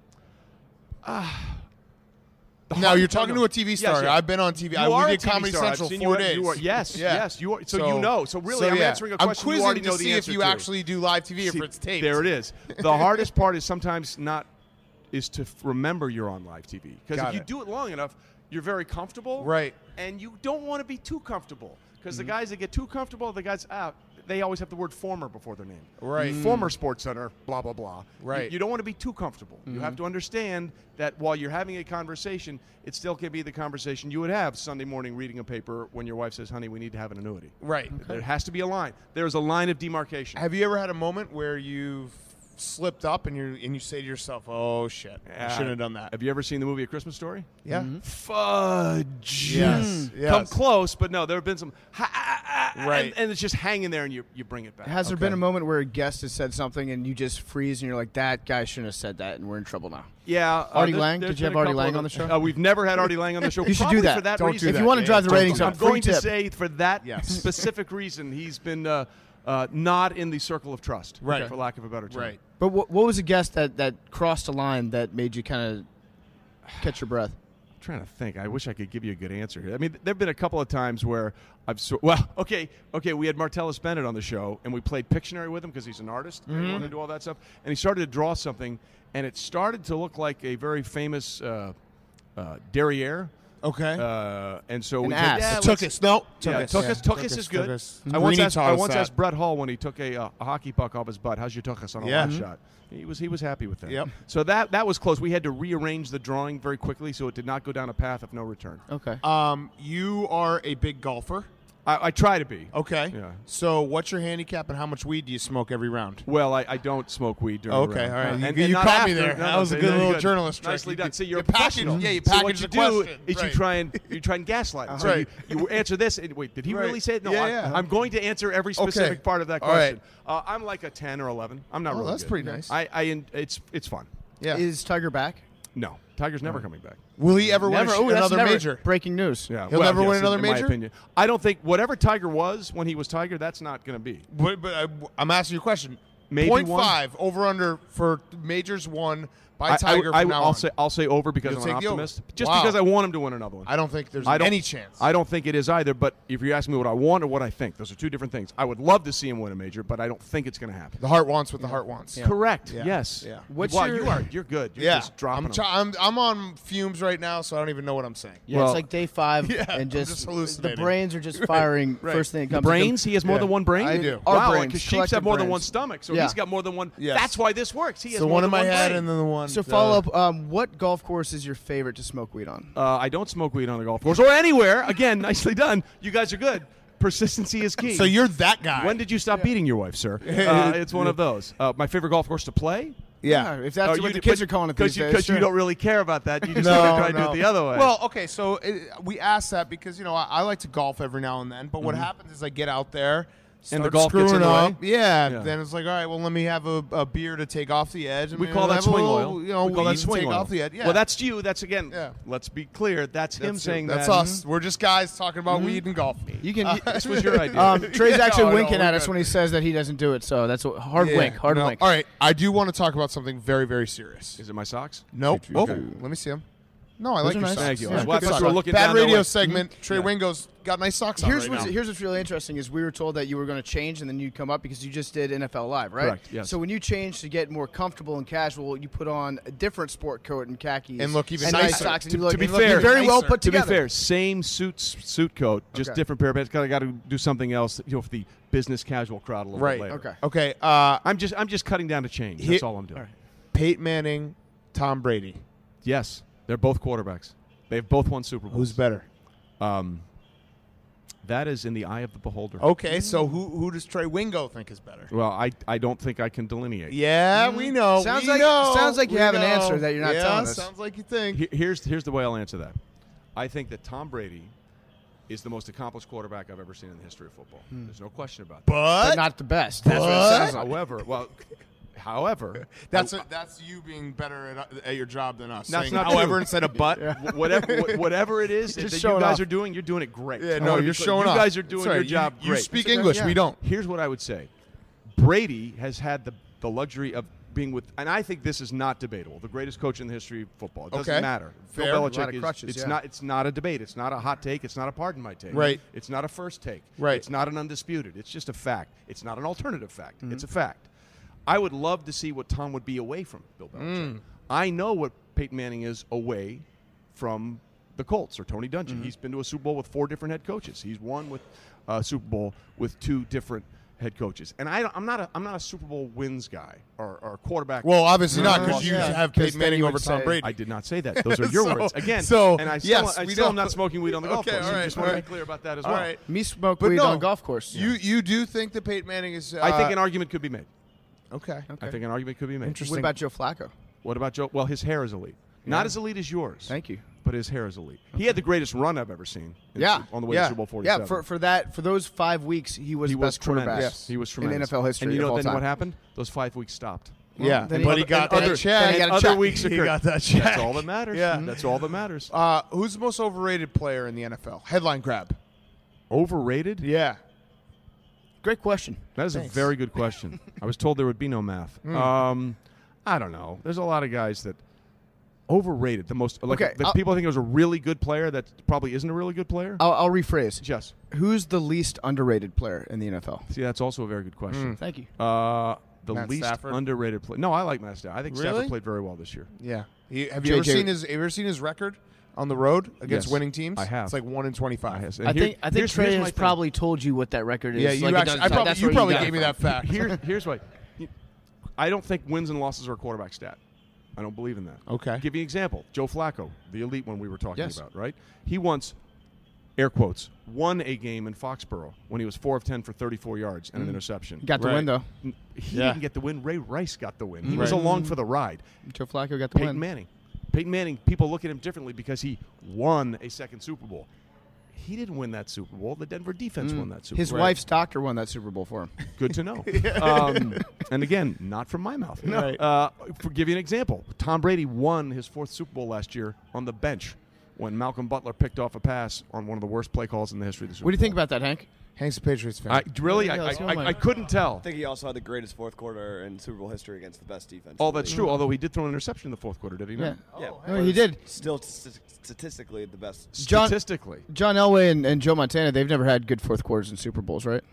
The Now hard- you're talking no, to a T V yes, star. yes. I've been on T V. You I are we a did T V Comedy star. I've Central seen four you, days. you are- yes, Yeah. yes. You are, so, you know. So really, I'm yeah. answering a I'm question you quizzing already to know see the if answer you to. actually do live T V See, if it's taped. There it is. The hardest part is sometimes not is to f- remember you're on live T V because Got if you it. do it long enough, you're very comfortable, Right. And you don't want to be too comfortable because Mm-hmm. the guys that get too comfortable, the guys out. They always have the word former before their name. Right. Mm. Former Sports Center, blah, blah, blah. Right. You, you don't want to be too comfortable. You have to understand that while you're having a conversation, it still can be the conversation you would have Sunday morning reading a paper when your wife says, honey, we need to have an annuity. Right. There has to be a line. There's a line of demarcation. Have you ever had a moment where you've slipped up and you and you say to yourself, "Oh shit, I shouldn't have done that"? Have you ever seen the movie A Christmas Story? Yeah. Fudge. Yes. yes. Come close, but no, there have been some. Ha, ah, ah, Right. And, and it's just hanging there, and you, you bring it back. Has there Okay. been a moment where a guest has said something and you just freeze and you're like, that guy shouldn't have said that and we're in trouble now? Yeah. uh, Artie there- Lang? there's Did you have been a Artie couple Lang of on the them. show? Uh, we've never had Artie Lang on the show. You should Probably do that. For that Don't do reason. that. If you want to Yeah, drive the don't ratings do up, I'm going free to tip. say for that Yes. specific reason, he's been uh, uh, not in the circle of trust, Right. for lack of a better term. Right. But what, what was a guest that, that crossed a line that made you kind of catch your breath? I'm trying to think. I wish I could give you a good answer here. I mean, there have been a couple of times where I've so, well, okay, okay. We had Martellus Bennett on the show, and we played Pictionary with him because he's an artist and he wanted to do all that stuff. And he started to draw something, and it started to look like a very famous uh, uh, derriere. Okay. Uh, and so An we ass. said, yeah, Took let's- us. No. Took Yeah, us. Tuchus, Yeah. Tuchus is good. Tuchus. I once, Greeny asked, taught I us once that. asked Brett Hall when he took a, uh, a hockey puck off his butt, how's your Tuchus on a Yeah. long Mhm. shot? He was he was happy with that. Yep. So that that was close. We had to rearrange the drawing very quickly so it did not go down a path of no return. Okay. Um, you are a big golfer. I, I try to be. Okay. Yeah. So what's your handicap and how much weed do you smoke every round? Well, I, I don't smoke weed during Okay, the round. all right. Uh, You- and, you and not caught me after. there. No, That no, was a no, good no, little good. journalist trick. Nicely You done. did- See, you're you a professional. packaged- yeah, you so what packaged you the do question. is you Right. try and you try and gaslight. it. So Right. you, you answer this. And, wait, did he Right. really say it? No, Yeah, I, yeah. I'm going to answer every specific Okay. part of that All right. question. Uh, I'm like a ten or eleven. I'm not Oh, really that's good. pretty nice. I, I it's it's fun. Yeah. Is Tiger back? No, Tiger's never coming back. Will he ever win Never. a sh- Oh, that's another never- major? Breaking news. Yeah, He'll well, never yes, win another in my major? opinion. I don't think whatever Tiger was when he was Tiger, that's not going to be. But, but I, I'm asking you a question. Maybe Point one? five over under for majors won by I, Tiger I, from I, now I'll on. say I'll say over because You'll I'm an take the over. optimist. Just Wow. because I want him to win another one. I don't think there's I don't, any chance. I don't think it is either. But if you ask me what I want or what I think, those are two different things. I would love to see him win a major, but I don't think it's going to happen. the heart wants what the heart wants. Correct. Yeah. Yes. Yeah. What's wow, your- you are. You're good. You're Yeah, just dropping I'm, them. try- I'm I'm on fumes right now, so I don't even know what I'm saying. Yeah, Well- it's like day five, Yeah, I'm and just, just the hallucinating. brains are just firing Right. first thing that The comes. brains? He has more Yeah. than one brain? I do. Our wow, brains, because sheep collective have more than brains. one stomach, so Yeah. he's got more than one. Yes. That's why this works. He has The more one in than my one head brain. and then the one. So uh, follow up. Um, what golf course is your favorite to smoke weed on? Uh, I don't smoke weed on the golf course or anywhere. Again, nicely done. You guys are good. Persistency is key. So you're that guy. When did you stop beating your wife, sir? Uh, it's one of those. Uh, my favorite golf course to play? Yeah. if that's Oh, what you the do- kids but- are calling it Because these you, days. 'cause you sure. don't really care about that. You just No, want to try to no. do it the other way. Well, okay, so it, we ask that because you know I, I like to golf every now and then, but what happens is I get out there. And the start golf gets in screwing the way? up. Yeah, Yeah. Then it's like, all right, well, let me have a, a beer to take off the edge. and we maybe call we'll that have a swing little, oil. You know, we call weed that and swing take oil. off the edge. Yeah. Well, that's you. That's again. Yeah. Let's be clear. That's, him That's saying That's that. us. We're just guys talking about weed and golf. You can. Uh, This was your idea. um, Trey's Yeah, actually no, no, winking we're at us good. when he says that he doesn't do it. So that's a hard Yeah, wink. Hard no. wink. All right, I do want to talk about something very, very serious. Is it my socks? Nope. Shoot, Oh, shoot. let me see them. No, I Those like are your nice. socks. Thank you. Yeah, Well, I good thought you socks. were looking Bad down that radio way. segment. Trey Yeah. Wingo's got nice socks on Here's right what's now. here's what's really interesting is we were told that you were going to change and then you'd come up because you just did N F L Live, right? Correct, yes. So when you changed to get more comfortable and casual, you put on a different sport coat and khakis And look even and nice nicer. socks. And To- you look, to be and look fair- very well nicer. put To be together. fair, same suit suit coat, just Okay. different pair of pants. Got got to do something else, you know, for the business casual crowd a little Right. bit later. Okay. Okay. Uh, I'm just I'm just cutting down to change. He- That's all I'm doing. All right. Peyton Manning, Tom Brady. Yes, they're both quarterbacks. They've both won Super Bowls. Who's better? Um, that is in the eye of the beholder. Okay, so who who does Trey Wingo think is better? Well, I I don't think I can delineate. Yeah, we know. Sounds we like- know, sounds like you we have an know. answer that you're not yeah, telling us. Sounds like you think. He- Here's here's the way I'll answer that. I think that Tom Brady is the most accomplished quarterback I've ever seen in the history of football. There's no question about that. but But not the best. That's what it But- sounds like. However, well, however, that's I- a, that's you being better at, at your job than us. That's saying not however true. instead of but. wh- whatever wh- whatever it is that Just you showing guys off. are doing, you're doing it great. Yeah, I no, wanna be you're clear. showing you off. guys are doing That's right. your You- job you, great. speak That's okay, English. yeah. We don't. Here's what I would say. Brady has had the the luxury of being with, and I think this is not debatable. The greatest coach in the history of football. It doesn't Okay. matter. Fair. Bill A lot Belichick of is. crutches, it's yeah. not. It's not a debate. It's not a hot take. It's not a pardon my take. Right. It's not a first take. Right. It's not an undisputed. It's just a fact. It's not an alternative fact. Mm-hmm. It's a fact. I would love to see what Tom would be away from Bill Belichick. Mm. I know what Peyton Manning is away from the Colts or Tony Dungy. Mm-hmm. He's been to a Super Bowl with four different head coaches. He's won with a Super Bowl with two different head coaches. And I, don't- I'm not a I'm not a Super Bowl wins guy or, or a quarterback. Well, obviously not No, because you yeah. have 'Cause Peyton then Manning you over would Tom say- Brady. I did not say that. Those are your So- words again. so, and I still, yes, I we still am know. not smoking weed on the golf Okay, course. all I right, just all want to right. be clear about that as All well. right. Me smoke But weed no, on golf course. You you do think that Peyton Manning is? Uh, I think an argument could be made. okay. I think an argument could be made. Interesting. What about Joe Flacco? What about Joe? Well, his hair is elite. Not as elite as yours. Thank you. But his hair is elite. He had the greatest run I've ever seen. in Yeah. Su- On the way Yeah. to Super Bowl forty-seven. Yeah, for for that for those five weeks, he was he the was best quarterback tremendous. Yes. He was in tremendous. N F L history. And you of know all then time. what happened? Those five weeks stopped. Yeah, then but he- he got and that other- check. then he got a other check. weeks He occurred. got that check. That's all that matters. Yeah. That's all that matters. Uh, who's the most overrated player in the N F L? Headline grab. Overrated? Yeah. Great question. That is Thanks. a very good question. I was told there would be no math. Hmm. Um, I don't know. There's a lot of guys that overrated. The most like Okay, the I'll- people think it was a really good player that probably isn't a really good player. I'll, I'll rephrase. Yes. Who's the least underrated player in the N F L? See, that's also a very good question. Thank you. Uh, the Matt least Stafford? underrated player. No, I like Matt Stafford. I think Really? Stafford played very well this year. Yeah. He, have you J ever J seen his? Have you ever seen his record? on the road against Yes, winning teams? I have. It's like one in twenty-five. Yes, and I here- think I think here's- Trey here's my has thing. probably told you what that record is. Yeah, you like he actually. does- I probably, that's you where probably got it gave me from. that fact. Here, here's why. I don't think wins and losses are a quarterback stat. I don't believe in that. Okay. I'll give you an example. Joe Flacco, the elite one we were talking Yes. about, right? He once, air quotes, won a game in Foxborough when he was four of ten for thirty-four yards and an interception. Got the Right. win though. He Yeah. didn't get the win. Ray Rice got the win. He was Right. along for the ride. Joe Flacco got the Peyton win. Manning. Peyton Manning, people look at him differently because he won a second Super Bowl. He didn't win that Super Bowl. The Denver defense won that Super His Bowl. wife's doctor won that Super Bowl for him. Good to know. um, and again, not from my mouth. Right. Uh, for give you an example, Tom Brady won his fourth Super Bowl last year on the bench when Malcolm Butler picked off a pass on one of the worst play calls in the history of the Super What do you Bowl. think about that, Hank? Hank's a Patriots fan. I, really, Yeah, I, let's I, go, I, Mike. I couldn't tell. I think he also had the greatest fourth quarter in Super Bowl history against the best defense. All in the that's league. true, although he did throw an interception in the fourth quarter, did he Yeah. not? Yeah, No, he did. Still st- statistically the best. John- Statistically. John Elway and, and Joe Montana, they've never had good fourth quarters in Super Bowls, right?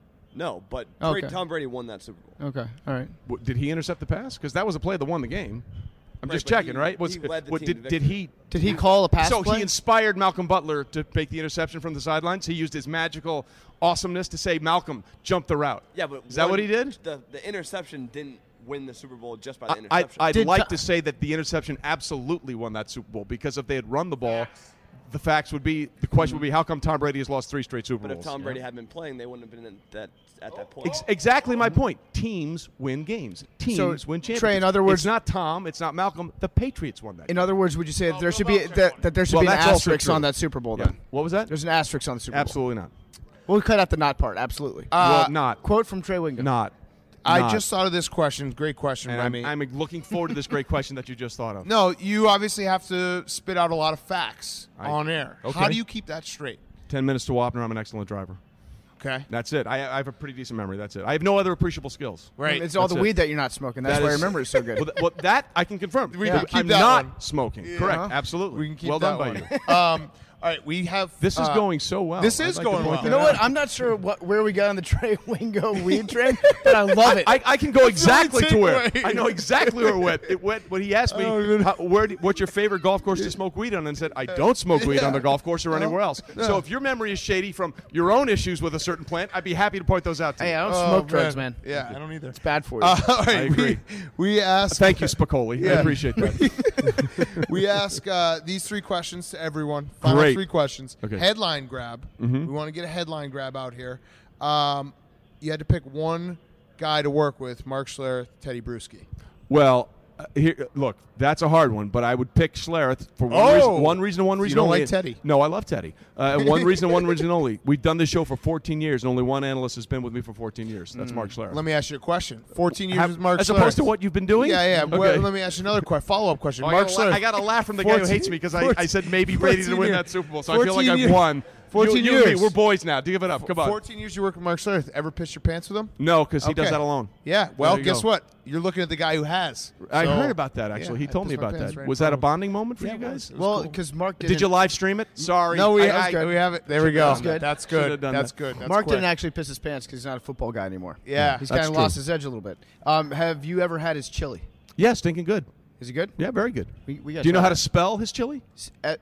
No, but Okay. Brady, Tom Brady won that Super Bowl. Okay, all right. W- Did he intercept the pass? Because that was a play that won the game. I'm Right, just but checking, he- right? Was, he led the what, team did, to did victory. he Did he call a pass So play? he inspired Malcolm Butler to make the interception from the sidelines. He used his magical awesomeness to say, "Malcolm, jump the route." Yeah, but is that one- what he did? The, the interception didn't win the Super Bowl just by the I, interception. I'd Did like Tom- to say that the interception absolutely won that Super Bowl because if they had run the ball, the facts would be the question would be how come Tom Brady has lost three straight Super but Bowls? if Tom Yeah. Brady hadn't been playing, they wouldn't have been in that at that point. Ex- exactly my point. Teams win games. Teams So, win championships. Trey, in other words- it's not Tom. It's not Malcolm. The Patriots won that. In game. other words, would you say that there should be that, that there should Well, be an that's also asterisk true. on that Super Bowl Yeah. then? What was that? There's an asterisk on the Super Bowl. Absolutely not. We'll cut out the not part. Absolutely. well, not. Quote from Trey Wingo. Not. I Not. just thought of this question. Great question, And Remy. I'm, I'm looking forward to this great question that you just thought of. no, you obviously have to spit out a lot of facts I- on air. How okay. do you keep that straight? Ten minutes to Wapner. I'm an excellent driver. Okay. That's it. I, I have a pretty decent memory. That's it. I have no other appreciable skills. Right. It's all That's the it. weed that you're not smoking. That's That why I is- remember it so good. Well, th- well, that I can confirm. We Yeah. can keep I'm that not one. smoking. Yeah. Correct. Uh-huh. Absolutely. We can keep well that done by one. you. um, all right, we have. This is uh, going so well. this I'd is like to going point well. that You know out. what? I'm not sure what where we got on the Trey Wingo weed train, but I love it. I, I can go exactly to where takeaway. I know exactly where it went. It went when he asked me Oh, good. how, where do- what's your favorite golf course to smoke weed on, and said I don't smoke weed on the golf course or anywhere else. So if your memory is shady from your own issues with a certain plant, I'd be happy to point those out to hey, you. I don't Oh, smoke drugs, man. Yeah, I don't either. It's bad for you. Uh, all right, I agree. We, we ask. Thank you, Spicoli. I Yeah. appreciate that. We ask uh, these three questions to everyone. Final Great. three questions. Okay. Headline grab. We want to get a headline grab out here. Um, you had to pick one guy to work with: Mark Schlereth, Teddy Bruschi. Well, uh, here, look, that's a hard one, but I would pick Schlereth for one Oh! reason. One reason, one So you reason don't only. like Teddy? No, I love Teddy. Uh, and one reason, one reason only. We've done this show for fourteen years, and only one analyst has been with me for fourteen years. That's Mark Schlereth. Let me ask you a question. Fourteen years Have- with Mark as Schlereth. opposed to what you've been doing. Yeah, yeah. Okay. Well, let me ask you another que- follow-up question. Oh, Mark I, got a, la- Schlereth. I got to laugh from the guy who fourteen hates me because I, I said maybe Brady didn't fourteen win years. that Super Bowl, so I feel like fourteen I've years. won. fourteen you, you and years. me, we're boys now. Give it up. Come on. fourteen years you work with Mark Schlereth. Ever piss your pants with him? No, because he does Okay. that alone. Yeah. Well, you guess go. what? You're looking at the guy who has. I So- heard about that actually. Yeah, he I told me pissed my about pants that. right in Was that a front of him. bonding moment for Yeah, you it guys? was. It was well, cool. because Mark didn't. Did you live stream it? Sorry. No, we, I, I, we have it. There we go. That's good. That's Should've good. done That's that. good. That's Mark quick. didn't actually piss his pants because he's not a football guy anymore. Yeah. He's That's kind of true. lost his edge a little bit. Um, have you ever had his chili? Yeah, stinking good. Is he good? Yeah, very good. We, we gotta Do you know try how to that. spell his chili? Uh,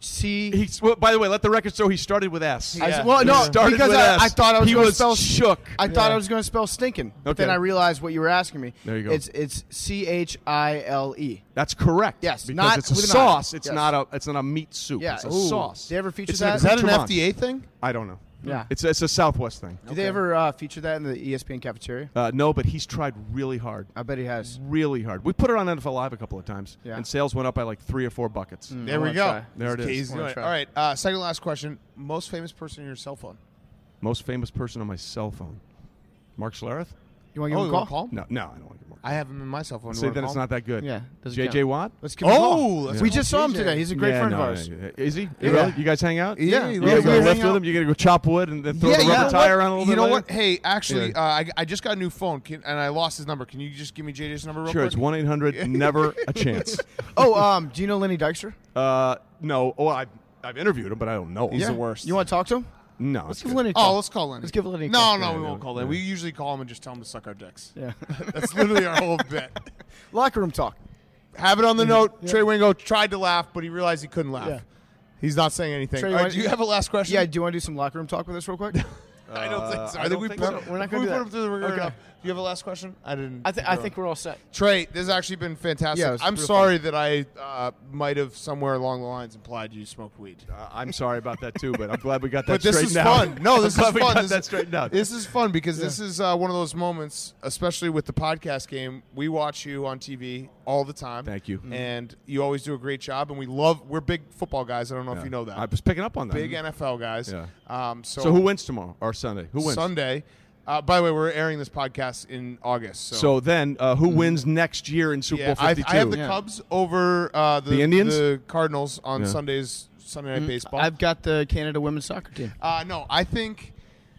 C. He's, well, by the way, let the record show he started with S. I- Yeah. well, no, He started because with I, S. I thought I was He going to was spell shook. I thought Yeah. I was going to spell stinking, but Okay. then I realized what you were asking me. There you go. It's it's C H I L E. That's correct. Yes, because not it's a with an I. sauce. It's Yes. not a. It's not a meat soup. Yeah. It's a Ooh. sauce. Do they ever feature It's that? an Is that an accoutrement. F D A thing? I don't know. Yeah. It's it's a Southwest thing. Do they ever uh, feature that in the E S P N cafeteria? Uh, no, but he's tried really hard. I bet he has. Really hard. We put it on N F L Live a couple of times, Yeah. and sales went up by like three or four buckets. Mm, I There we wanna go. try. There it is. He's Wanna doing it. try. All right. Uh, second last question. Most famous person on your cell phone? Most famous person on my cell phone. Mark Schlereth? You want to give Oh, him you a wanna call? call him? No, no, I don't want to get Mark. I have him in my cell phone. You See, wanna then call it's him? not that good. Yeah. Does it J count? J Watt? Let's give him a Oh, call. let's We call just saw him J J. today. He's a great yeah, friend no, of ours. no, Is he? Yeah. Really? You guys hang out? Yeah, Yeah, he You loves guys we go it. hang lift with out. him? You gonna go chop wood and then throw yeah, the you rubber know tire what? around a little You bit know later? what? Hey, actually, Yeah. uh, I, I just got a new phone, Can, and I lost his number. Can you just give me J J's number real Sure, quick? it's one eight hundred never a chance. Oh, um, do you know Lenny Dykstra? Uh, no. Oh, I, I've interviewed him, but I don't know him. Yeah. You want to talk to him? No. Let's it's give good. Lenny a Oh, call. let's call Lenny. Let's give Lenny a No, call. no, Yeah, we no, won't call yeah. Lenny. We usually call him and just tell him to suck our dicks. Yeah. That's literally our whole bit. Locker room talk. have it on the note. Trey Wingo tried to laugh, but he realized he couldn't laugh. Yeah. He's not saying anything. Trey, All right, want- do you have a last question? Yeah, do you want to do some locker room talk with us real quick? I don't think so. Uh, I, I think don't we think put, so. We're not we gonna do put that. him through the ringer Okay. enough. Do you have a last question? I didn't. I, th- I think we're all set. Trey, this has actually been fantastic. Yeah, it was I'm real sorry that I uh, might have somewhere along the lines implied you smoked weed. Uh, I'm sorry about that too, but I'm glad we got that But this straightened is out. fun. No, this I'm is glad we fun. got This that is- straightened out. This is fun because this is uh, one of those moments, especially with the podcast game. We watch you on T V all the time. Thank you. And you always do a great job. And we love. We're big football guys. I don't know if Yeah. you know that. I was picking up on that. big N F L guys. Yeah. Um, so, So who wins tomorrow or Sunday? Who wins? Sunday. Uh, by the way, we're airing this podcast in August. So, So then, uh, who wins next year in Super yeah, Bowl I, fifty-two? I have the Yeah. Cubs over uh, the, The Indians? the Cardinals on Yeah. Sundays, Sunday Night Baseball. I've got the Canada women's soccer team. Uh, no, I think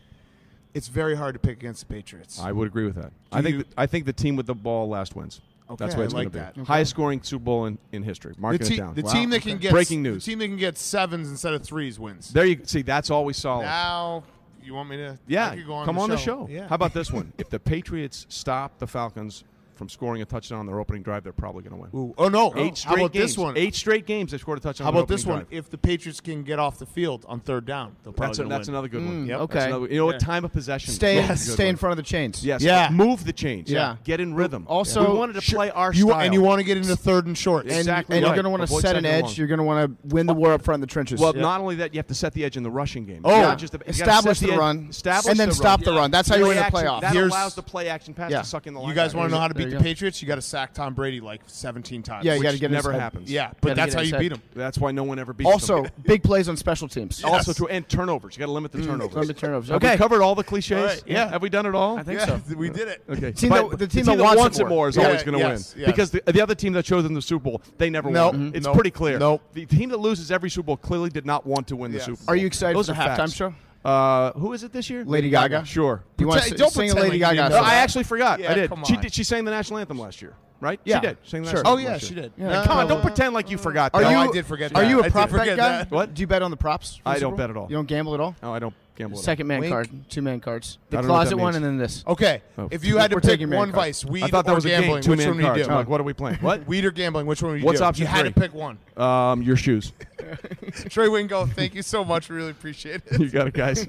it's very hard to pick against the Patriots. I would agree with that. I think you- th- I think the team with the ball last wins. Okay, That's what I it's like going to be. that. Highest scoring Super Bowl in, in history. the Marking te- it down. the Wow. team that can Okay. get breaking news. The team that can get sevens instead of threes wins. There you see. That's always solid. Now, you want me to? yeah, I could go on come the on show. the show. Yeah. How about this one? If the Patriots stop the Falcons from scoring a touchdown on their opening drive, they're probably going to win. Ooh. Oh no! Eight How straight about games. this one? Eight straight games. They scored a touchdown. How on their about this opening one? drive. If the Patriots can get off the field on third down, they'll probably That's a, gonna that's win. another good one. Mm, Yep. okay. That's another, you know Yeah. what? Time of possession. Stay, is a good stay in one. front of the chains. Yes. Yeah. Move the chains. Yeah. Get in rhythm. Also- we wanted to play our You, style. and you want to get into third and short. And, Exactly and right. you're going to want to Avoid set an second and edge. long. You're going to want to win the war up front in the trenches. Well, Yeah. not only that, you have to set the edge in the rushing game. Oh, Not just the, you gotta establish set the edge- run, establish and then the stop run. the run. That's how you Play win a action- playoff. That Here's- allows the play action pass Yeah. to suck in the line. You guys want to know how to There beat you the go. Patriots? You got to sack Tom Brady like seventeen times. Yeah, you Which got to get in his never head. happens. Yeah, but Gotta that's get how in you his beat head. them. That's why no one ever beats Also, them. big plays on special teams. Also true, and turnovers. You got to limit the turnovers. Limit turnovers. Have Okay. we covered all the cliches? All right, yeah. Have we done it all? I think Yeah, so. we did it. Okay. Team But that- the the team team that that wants wants it it more is more. always Yeah, going to yes, win. yes. Because the, the other team that chose in the Super Bowl, they never Nope, won. It's nope, pretty clear. nope. The team that loses every Super Bowl clearly did not want to win the Yes. Super Bowl. Are you excited Those for the are halftime facts. show? Uh, who is it this year? Lady Gaga. Sure. Do you want Pretend- to don't sing a pretend Lady like you Gaga didn't No, know song? I actually forgot. Yeah, I did. come She on. did. She sang the national anthem last year, right? Yeah. She did. She sang the Sure. national Oh anthem yeah, last she year. did. Yeah. Come on, No. don't pretend like you forgot Are that. you? I did forget Are that. you I a did prop forget bet guy? that. What? Do you bet on the props? for the I Super don't Bowl? bet at all. You don't gamble at all? No, I don't gamble at all. Second man Wink. card, two man cards. The I don't know what closet that one means. and then this. Okay, Oh. if you had to We're pick taking man one cards. vice, weed I thought that or was a gambling, game. Two which man one would you cards. do? I'm like, what are we playing? What? Weed or gambling, which one would you What's do? option You had three? to pick one. Um, your shoes. Trey Wingo, thank you so much. Really appreciate it. You got it, guys.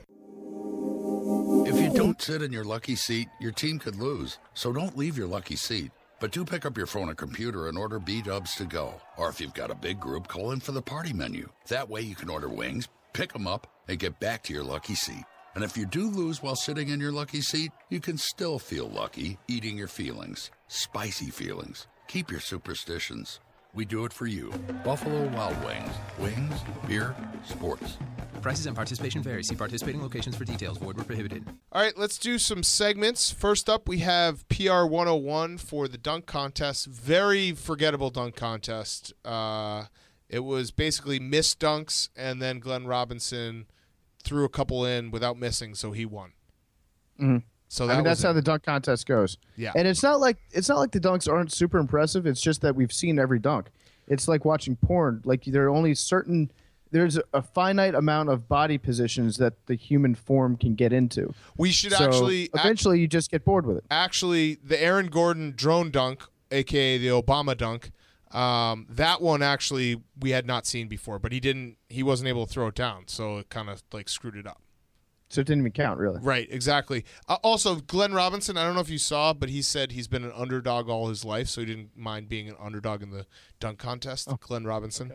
If you don't sit in your lucky seat, your team could lose. So don't leave your lucky seat. But do pick up your phone or computer and order B-Dubs to go. Or if you've got a big group, call in for the party menu. That way you can order wings, pick them up, and get back to your lucky seat. And if you do lose while sitting in your lucky seat, you can still feel lucky eating your feelings. Spicy feelings. Keep your superstitions. We do it for you. Buffalo Wild Wings. Wings, beer, sports. Prices and participation vary. See participating locations for details. Void where prohibited. All right, let's do some segments. First up, we have P R one oh one for the dunk contest. Very forgettable dunk contest. Uh, it was basically missed dunks, and then Glenn Robinson threw a couple in without missing, so he won. Mm-hmm. So that I mean, was that's it. how the dunk contest goes. Yeah. And it's not like it's not like the dunks aren't super impressive. It's just that we've seen every dunk. It's like watching porn. Like there are only certain there's a finite amount of body positions that the human form can get into. We should So actually ac- eventually you just get bored with it. actually the Aaron Gordon drone dunk, aka the Obama dunk. Um, that one actually we had not seen before, but he didn't. He wasn't able to throw it down, so it kind of like screwed it up. So it didn't even count, really. Right, exactly. Uh, also, Glenn Robinson, I don't know if you saw, but he said he's been an underdog all his life, so he didn't mind being an underdog in the dunk contest. Glenn Robinson,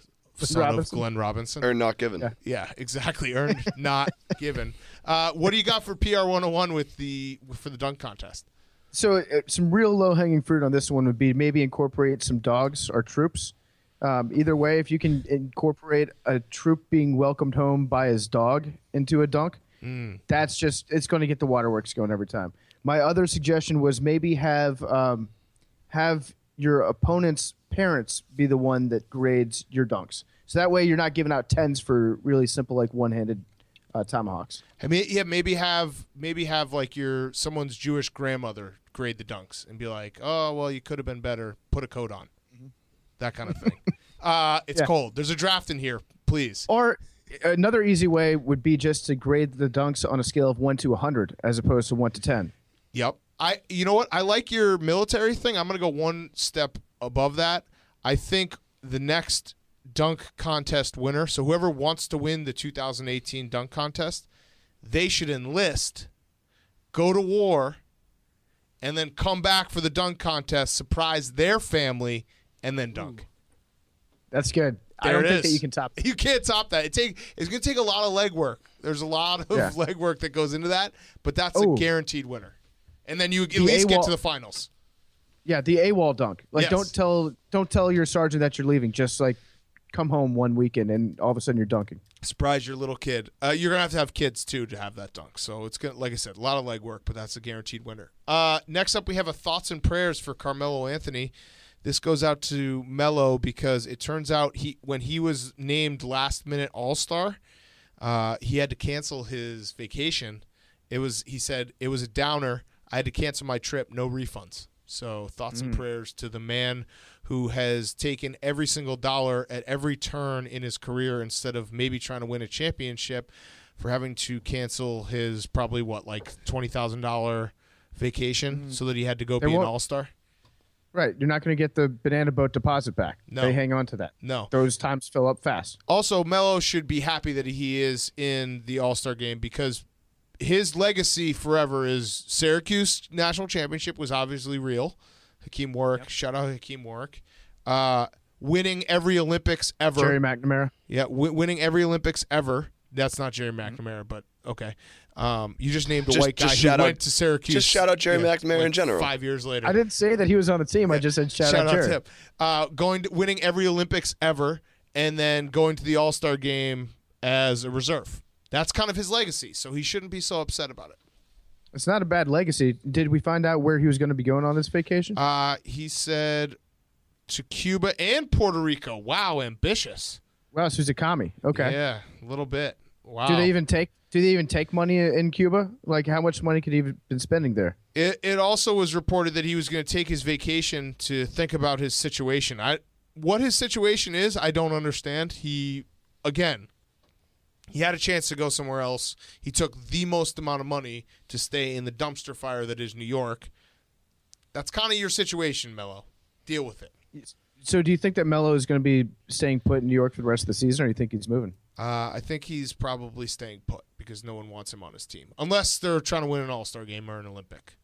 son Robinson? of Glenn Robinson. Or not given. Yeah. Yeah, exactly. Earned, not given. Uh, what do you got for P R one oh one with the for the dunk contest? So uh, some real low hanging fruit on this one would be maybe incorporate some dogs or troops. Um, either way, if you can incorporate a troop being welcomed home by his dog into a dunk, that's just it's going to get the waterworks going every time. My other suggestion was maybe have um, have your opponent's parents be the one that grades your dunks. So that way you're not giving out tens for really simple like one handed uh, tomahawks. I mean, yeah, maybe have maybe have like your someone's Jewish grandmother grade the dunks and be like, oh well, you could have been better. Put a coat on, that kind of thing. uh, it's Yeah. cold. There's a draft in here, please. Or another easy way would be just to grade the dunks on a scale of one to one hundred as opposed to one to ten. Yep. I. You know what? I like your military thing. I'm gonna go one step above that, I think the next dunk contest winner, so whoever wants to win the two thousand eighteen dunk contest, they should enlist, go to war, and then come back for the dunk contest, surprise their family, and then dunk. That's good. I There don't it think is. that you can top that. You can't top that. It take it's going to take a lot of legwork. There's a lot of Yeah. legwork that goes into that, but that's Oh. a guaranteed winner. And then you at The least get AWOL to the finals. Yeah, the AWOL dunk. Like, Yes. don't tell don't tell your sergeant that you're leaving. Just like come home one weekend and all of a sudden you're dunking. Surprise your little kid. Uh, you're gonna have to have kids too to have that dunk. So it's gonna, like I said, a lot of legwork, but that's a guaranteed winner. Uh, next up, we have a thoughts and prayers for Carmelo Anthony. This goes out to Melo because it turns out he when he was named last minute All Star, uh, he had to cancel his vacation. It was he said it was a downer. I had to cancel my trip. No refunds. So thoughts and prayers to the man who has taken every single dollar at every turn in his career instead of maybe trying to win a championship for having to cancel his probably, what, like twenty thousand dollars vacation so that he had to go They be an won't- all-star? Right. You're not going to get the banana boat deposit back. No. They hang on to that. No. Those times fill up fast. Also, Melo should be happy that he is in the all-star game because his legacy forever is Syracuse national championship was obviously real. Hakeem Warwick, shout out Hakeem Warwick. Uh, winning every Olympics ever. Jerry McNamara. Yeah, w- winning every Olympics ever. That's not Jerry McNamara, but okay. Um, you just named a Just- white guy just who shout out- went to Syracuse. just shout out Jerry McNamara like in general. Five years later, I didn't say that he was on the team. I just said shout, shout out out Jerry. to him. Uh, going to winning every Olympics ever, and then going to the All Star game as a reserve. That's kind of his legacy, so he shouldn't be so upset about it. It's not a bad legacy. Did we find out where he was going to be going on this vacation? Uh, he said to Cuba and Puerto Rico. Wow, ambitious. Wow, so he's a commie. Okay. Yeah, a little bit. Wow. Do they even take? Do they even take money in Cuba? Like, how much money could he have been spending there? It, it also was reported that he was going to take his vacation to think about his situation. I, what his situation is, I don't understand. He, again, he had a chance to go somewhere else. He took the most amount of money to stay in the dumpster fire that is New York. That's kind of your situation, Melo. Deal with it. So, do you think that Melo is going to be staying put in New York for the rest of the season, or do you think he's moving? Uh, I think he's probably staying put because no one wants him on his team, unless they're trying to win an All-Star game or an Olympic.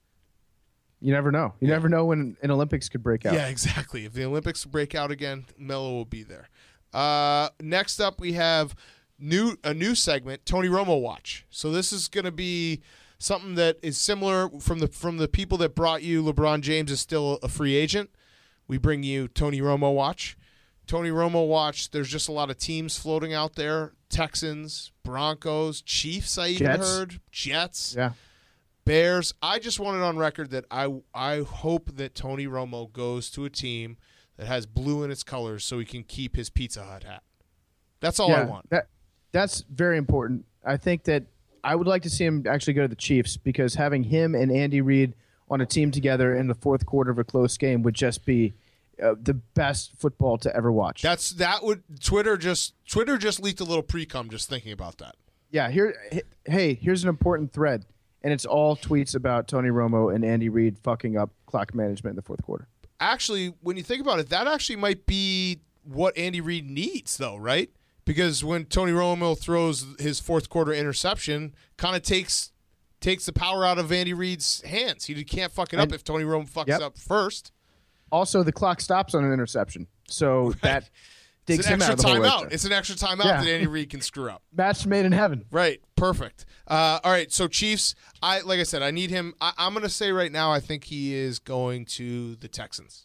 You never know. You never know when an Olympics could break out. Yeah, exactly. If the Olympics break out again, Melo will be there. Uh, next up, we have new a new segment, Tony Romo Watch. So this is going to be something that is similar from the from the people that brought you LeBron James is still a free agent. We bring you Tony Romo Watch. Tony Romo Watch, there's just a lot of teams floating out there. Texans, Broncos, Chiefs, I even Jets. heard. Jets. Yeah. Bears. I just want it on record that I I hope that Tony Romo goes to a team that has blue in its colors so he can keep his Pizza Hut hat. That's all I Yeah, want. That that's very important. I think that I would like to see him actually go to the Chiefs because having him and Andy Reid on a team together in the fourth quarter of a close game would just be uh, the best football to ever watch. That's that would Twitter just Twitter just leaked a little pre-cum just thinking about that. Yeah, here h- hey, here's an important thread, and it's all tweets about Tony Romo and Andy Reid fucking up clock management in the fourth quarter. Actually, when you think about it, that actually might be what Andy Reid needs though, right? Because when Tony Romo throws his fourth quarter interception, kind of takes takes the power out of Andy Reid's hands. He can't fuck it up And- if Tony Romo fucks Yep. up first. Also, the clock stops on an interception, so that digs It's an him out extra of the whole timeout. race. It's an extra timeout Yeah. that Andy Reid can screw up. Match made in heaven. Right, perfect. Uh, all right, so Chiefs. I like I said, I need him. I, I'm going to say right now, I think he is going to the Texans.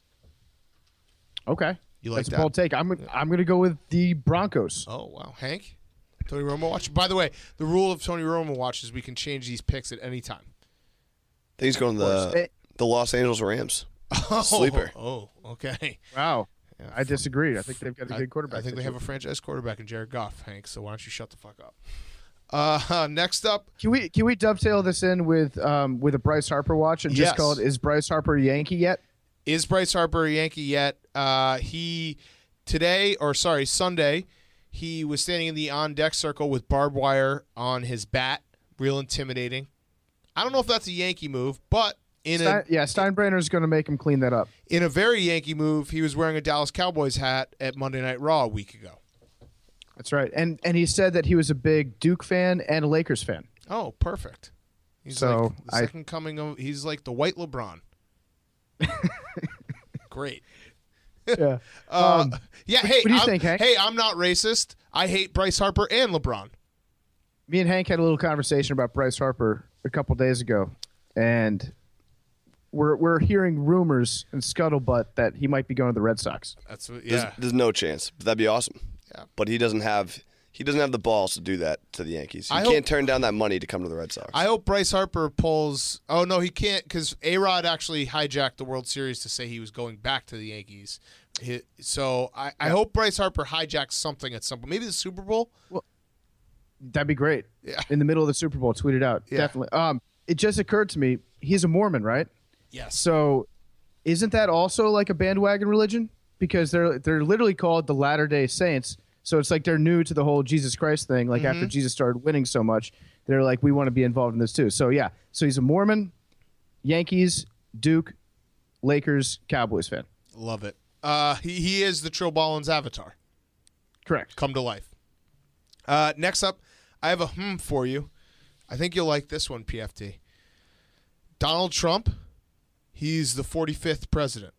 Okay, You like that's that? a bold take. I'm I'm going to go with the Broncos. Oh wow, Hank, Tony Romo watch. By the way, the rule of Tony Romo watch is we can change these picks at any time. I think he's going to course. the, the Los Angeles Rams. Oh, Sleeper. Oh, okay. Wow, I disagree. I think they've got a I, good quarterback. I think they this have a year. franchise quarterback in Jared Goff, Hank. So why don't you shut the fuck up? Uh, next up, Can we can we dovetail this in with um with a Bryce Harper watch and Yes. just call it Is Bryce Harper a Yankee yet? is Bryce Harper a Yankee yet? Uh, he today, or sorry, Sunday, he was standing in the on deck circle with barbed wire on his bat, real intimidating. I don't know if that's a Yankee move, but in Stein, a yeah, Steinbrenner's going to make him clean that up. in a very Yankee move, he was wearing a Dallas Cowboys hat at Monday Night Raw a week ago. That's right. And and he said that he was a big Duke fan and a Lakers fan. Oh, perfect. He's So, like the I- second coming of. He's like the white LeBron. Great. Yeah. Uh, Um, yeah. Hey, what do you I'm, think, Hank? hey, I'm not racist. I hate Bryce Harper and LeBron. Me and Hank had a little conversation about Bryce Harper a couple days ago, and we're we're hearing rumors and scuttlebutt that he might be going to the Red Sox. That's what. There's, Yeah. there's no chance. But that'd be awesome. Yeah. But he doesn't have he doesn't have the balls to do that to the Yankees. He I can't hope- turn down that money to come to the Red Sox. I hope Bryce Harper pulls. Oh no, he can't because A Rod actually hijacked the World Series to say he was going back to the Yankees. He- so I, I hope Bryce Harper hijacks something at some point. Maybe the Super Bowl. That'd be great. Yeah. In the middle of the Super Bowl, tweet it out. Yeah. Definitely. Um, it just occurred to me, he's a Mormon, right? Yes. So, isn't that also like a bandwagon religion? Because they're they're literally called the Latter Day Saints. So it's like they're new to the whole Jesus Christ thing. Like Mm-hmm. after Jesus started winning so much, they're like, we want to be involved in this too. So yeah. So he's a Mormon, Yankees, Duke, Lakers, Cowboys fan. Love it. Uh, he he is the Trill Ballins avatar. Correct. Come to life. Uh, next up, I have a hmm for you. I think you'll like this one, P F T. Donald Trump, he's the forty-fifth president.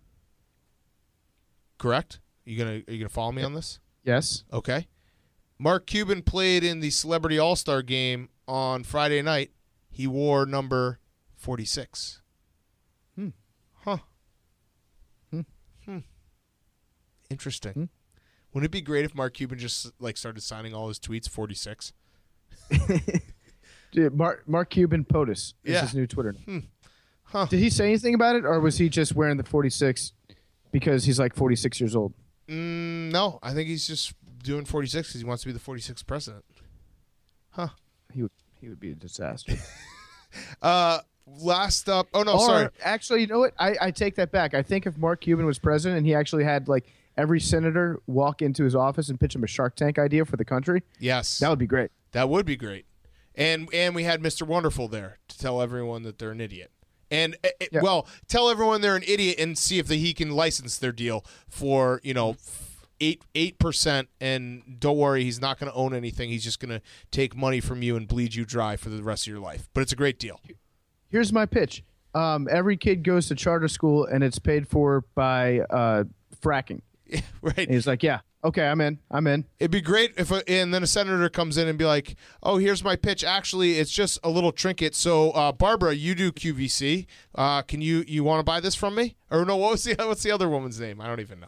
Correct? You gonna are you gonna follow me on this? Yes. Okay. Mark Cuban played in the Celebrity All-Star game on Friday night. He wore number forty-six. Hmm. Huh. Hmm. Hmm. Interesting. Hmm. Wouldn't it be great if Mark Cuban just like started signing all his tweets forty-six? Dude, Mark, Mark Cuban POTUS is Yeah. his new Twitter. Hmm. Huh. Did he say anything about it, or was he just wearing the forty-six because he's like forty-six years old? Mm, no, I think he's just doing forty-six because he wants to be the forty-sixth president. Huh. He would he would be a disaster. Uh, last up. Oh no, or, sorry. Actually, you know what? I, I take that back. I think if Mark Cuban was president and he actually had like every senator walk into his office and pitch him a Shark Tank idea for the country, Yes, that would be great. that would be great. And and we had Mister Wonderful there to tell everyone that they're an idiot. And uh, uh, Yeah. well, tell everyone they're an idiot and see if the, he can license their deal for you know eight eight percent. And don't worry, he's not going to own anything. He's just going to take money from you and bleed you dry for the rest of your life. But it's a great deal. Here's my pitch. Um, every kid goes to charter school and it's paid for by uh, fracking. Right. And he's like, yeah, okay, I'm in. I'm in. It'd be great if, a, and then a senator comes in and be like, "Oh, here's my pitch. Actually, it's just a little trinket. So, uh, Barbara, you do Q V C. Uh, can you you want to buy this from me? Or no? What was the what's the other woman's name? I don't even know.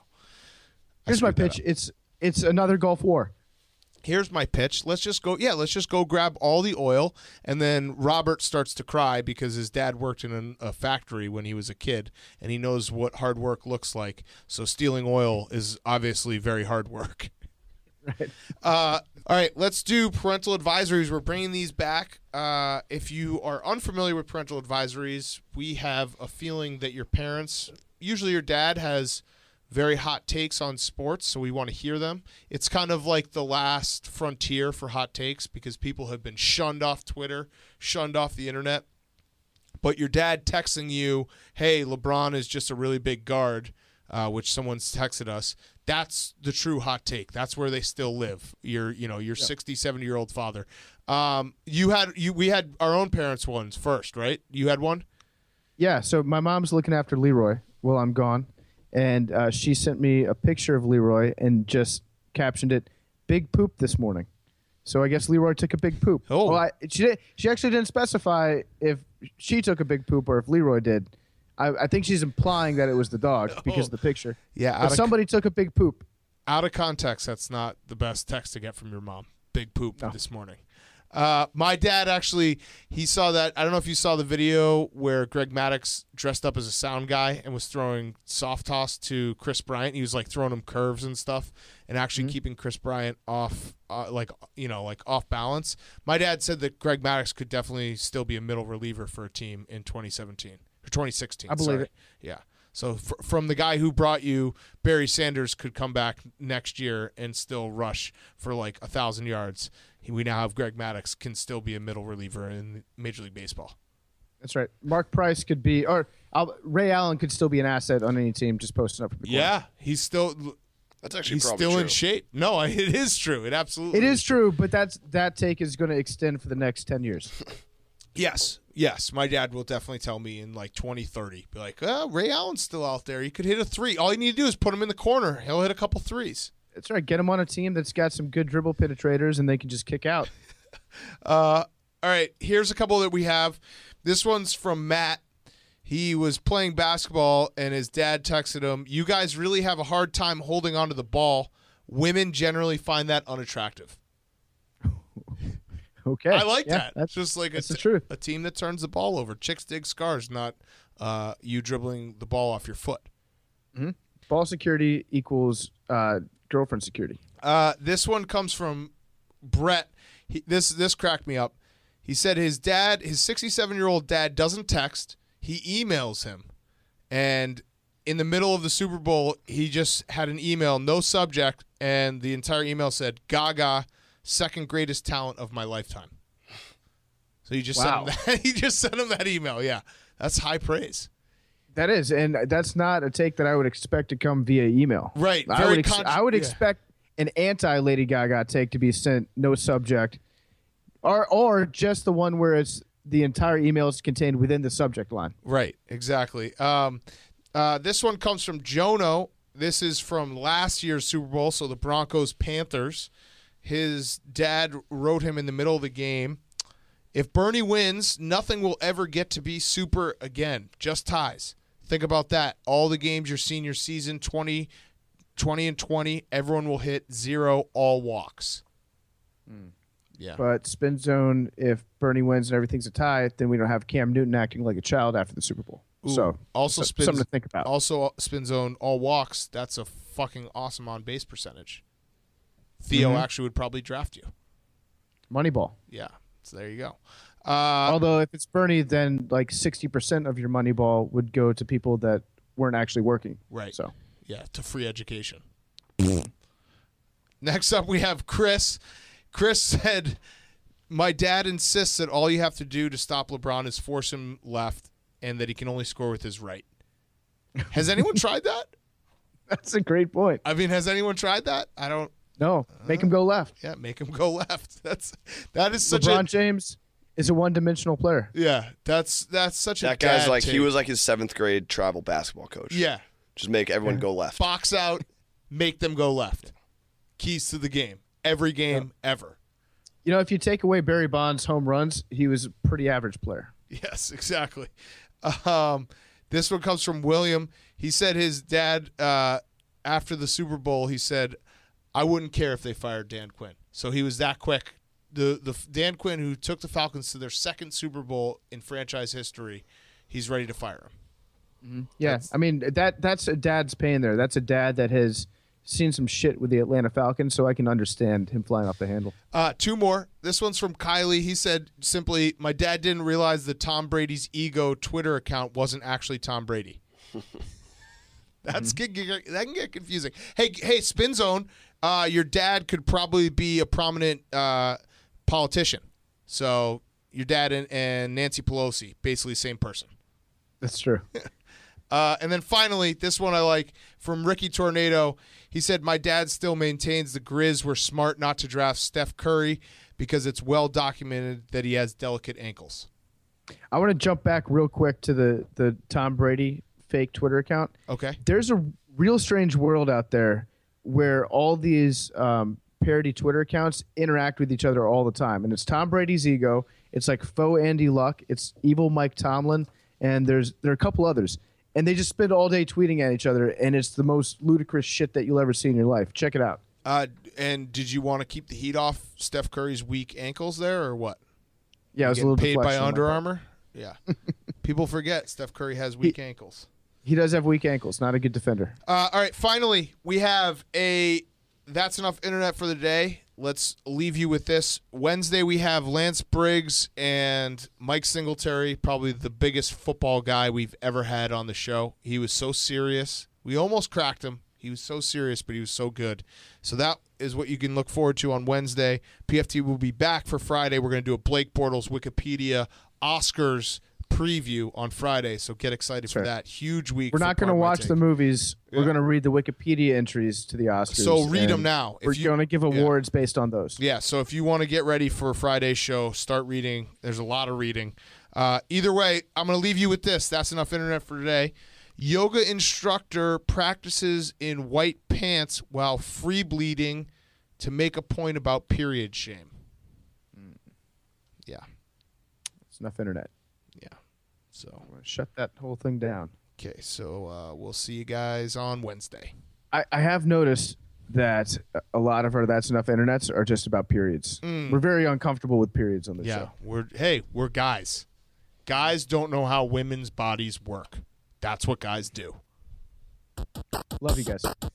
I Here's my screwed that pitch. up. It's it's another Gulf War. Here's my pitch. Let's just go. Yeah, let's just go grab all the oil, and then Robert starts to cry because his dad worked in an, a factory when he was a kid, and he knows what hard work looks like. So stealing oil is obviously very hard work. Right. Uh, all right, let's do parental advisories. We're bringing these back. Uh, if you are unfamiliar with parental advisories, we have a feeling that your parents, usually your dad, has very hot takes on sports, so we want to hear them. It's kind of like the last frontier for hot takes because people have been shunned off Twitter, shunned off the internet. But your dad texting you, hey, LeBron is just a really big guard, uh, which someone's texted us, that's the true hot take. That's where they still live. Your, you know, your sixty, seventy-year-old father. Um, you had you we had our own parents' ones first, right? You had one? Yeah, so my mom's looking after Leroy while I'm gone, and uh, she sent me a picture of Leroy and just captioned it, "Big poop this morning." So I guess Leroy took a big poop. Oh. Well, I, she did, she actually didn't specify if she took a big poop or if Leroy did. I, I think she's implying that it was the dog because of the picture. Yeah, out But of, somebody took a big poop. out of context, that's not the best text to get from your mom. Big poop No. this morning. Uh, my dad actually, he saw that. I don't know if you saw the video where Greg Maddux dressed up as a sound guy and was throwing soft toss to Chris Bryant. He was like throwing him curves and stuff and actually Mm-hmm. keeping Chris Bryant off, uh, like, you know, like off balance. My dad said that Greg Maddux could definitely still be a middle reliever for a team in twenty seventeen or twenty sixteen. I believe sorry. it. Yeah. So f- from the guy who brought you, Barry Sanders could come back next year and still rush for like a thousand yards. He, we now have Greg Maddux can still be a middle reliever in Major League Baseball. That's right. Mark Price could be, or I'll, Ray Allen could still be an asset on any team just posting up. For the corner. Yeah, he's still. That's actually he's probably still true. in shape. No, it is true. It absolutely. It is true, but that's that take is going to extend for the next ten years. Yes, yes. My dad will definitely tell me in like twenty thirty, be like, oh, Ray Allen's still out there. He could hit a three. All you need to do is put him in the corner. He'll hit a couple threes. That's right. Get him on a team that's got some good dribble penetrators, and they can just kick out. Uh, all right, here's a couple that we have. This one's from Matt. He was playing basketball, and his dad texted him, you guys really have a hard time holding onto the ball. Women generally find that unattractive. Okay. I like Yeah, that. That's just like a, that's the t- truth. a team that turns the ball over. Chicks dig scars, not uh, you dribbling the ball off your foot. Mm-hmm. Ball security equals uh, girlfriend security. Uh, this one comes from Brett. He, this this cracked me up. He said his dad, his sixty-seven-year-old dad, doesn't text. He emails him. And in the middle of the Super Bowl, he just had an email, no subject, and the entire email said, Gaga, second greatest talent of my lifetime. So he just Wow. sent him that, he just sent him that email. Yeah, that's high praise. That is, and that's not a take that I would expect to come via email. Right. I very would, ex- con- I would yeah. expect an anti-Lady Gaga take to be sent no subject, or or just the one where it's the entire email is contained within the subject line. Right, exactly. Um, uh, this one comes from Jono. This is from last year's Super Bowl, so the Broncos Panthers. His dad wrote him in the middle of the game, if Bernie wins, nothing will ever get to be super again, just ties. Think about that. All the games your senior season, twenty, twenty and twenty, everyone will hit zero, all walks. Mm. Yeah. But spin zone, if Bernie wins and everything's a tie, then we don't have Cam Newton acting like a child after the Super Bowl. Ooh, so also so- spin, something to think about. Also, spin zone, all walks. That's a fucking awesome on base percentage. Theo Mhm. actually would probably draft you. Moneyball. Yeah. So there you go. Uh, Although if it's Bernie, then like sixty percent of your Moneyball would go to people that weren't actually working. Right. So Yeah, to free education. Next up, we have Chris. Chris said, my dad insists that all you have to do to stop LeBron is force him left and that he can only score with his right. Has anyone tried that? that's a great point. I mean, has anyone tried that? I don't. No, make him go left. Yeah, make him go left. That's that is such LeBron a James is a one-dimensional player. yeah. That's that's such a That guy's dad like take. he was like his seventh grade travel basketball coach. Yeah, Just make everyone go left. box out, make them go left. Keys to the game. Every game ever. You know, if you take away Barry Bonds' home runs, he was a pretty average player. Yes, exactly. Um, this one comes from William. He said his dad, uh, after the Super Bowl, he said, I wouldn't care if they fired Dan Quinn. So he was that quick. The the Dan Quinn, who took the Falcons to their second Super Bowl in franchise history, he's ready to fire him. Yeah, That's- I mean that that's a dad's pain there. That's a dad that has seen some shit with the Atlanta Falcons, so I can understand him flying off the handle. Uh, two more. This one's from Kylie. He said simply, my dad didn't realize that Tom Brady's ego Twitter account wasn't actually Tom Brady. That's get, get- that can get confusing. Hey, hey, Spin Zone. Uh, your dad could probably be a prominent uh, politician. So your dad and, and Nancy Pelosi, basically same person. That's true. Uh, and then finally, this one I like from Ricky Tornado. He said, my dad still maintains the Grizz were smart not to draft Steph Curry because it's well documented that he has delicate ankles. I want to jump back real quick to the the Tom Brady fake Twitter account. Okay. There's a real strange world out there where all these um, parody Twitter accounts interact with each other all the time, and it's Tom Brady's ego. It's like faux Andy Luck. It's evil Mike Tomlin, and there's there are a couple others. And they just spend all day tweeting at each other, and it's the most ludicrous shit that you'll ever see in your life. Check it out. Uh, and did you want to keep the heat off Steph Curry's weak ankles there, or what? Yeah, it was a Getting little paid by deflection on my Under part. Armour. Yeah, people forget Steph Curry has weak ankles. He does have weak ankles. Not a good defender. Uh, all right, finally, we have a That's Enough Internet for the day. Let's leave you with this. Wednesday, we have Lance Briggs and Mike Singletary, probably the biggest football guy we've ever had on the show. He was so serious. We almost cracked him. He was so serious, but he was so good. So that is what you can look forward to on Wednesday. P F T will be back for Friday. We're going to do a Blake Bortles, Wikipedia, Oscars preview on Friday, so get excited for Sure. that. Huge week. We're for not going to Part of My watch Take. the movies. Yeah. We're going to read the Wikipedia entries to the Oscars. So read them and now. If We're you- going to give yeah. awards based on those. Yeah, so if you want to get ready for Friday's show, start reading. There's a lot of reading. Uh, either way, I'm going to leave you with this. That's enough internet for today. Yoga instructor practices in white pants while free bleeding to make a point about period shame. Yeah, It's enough internet. yeah. So, I'm gonna shut that whole thing down. okay, so uh, we'll see you guys on Wednesday. I, I have noticed that a lot of our That's Enough Internets are just about periods. Mm. We're very uncomfortable with periods on this Yeah, show. we're hey, we're guys. Guys don't know how women's bodies work. That's what guys do. Love you guys.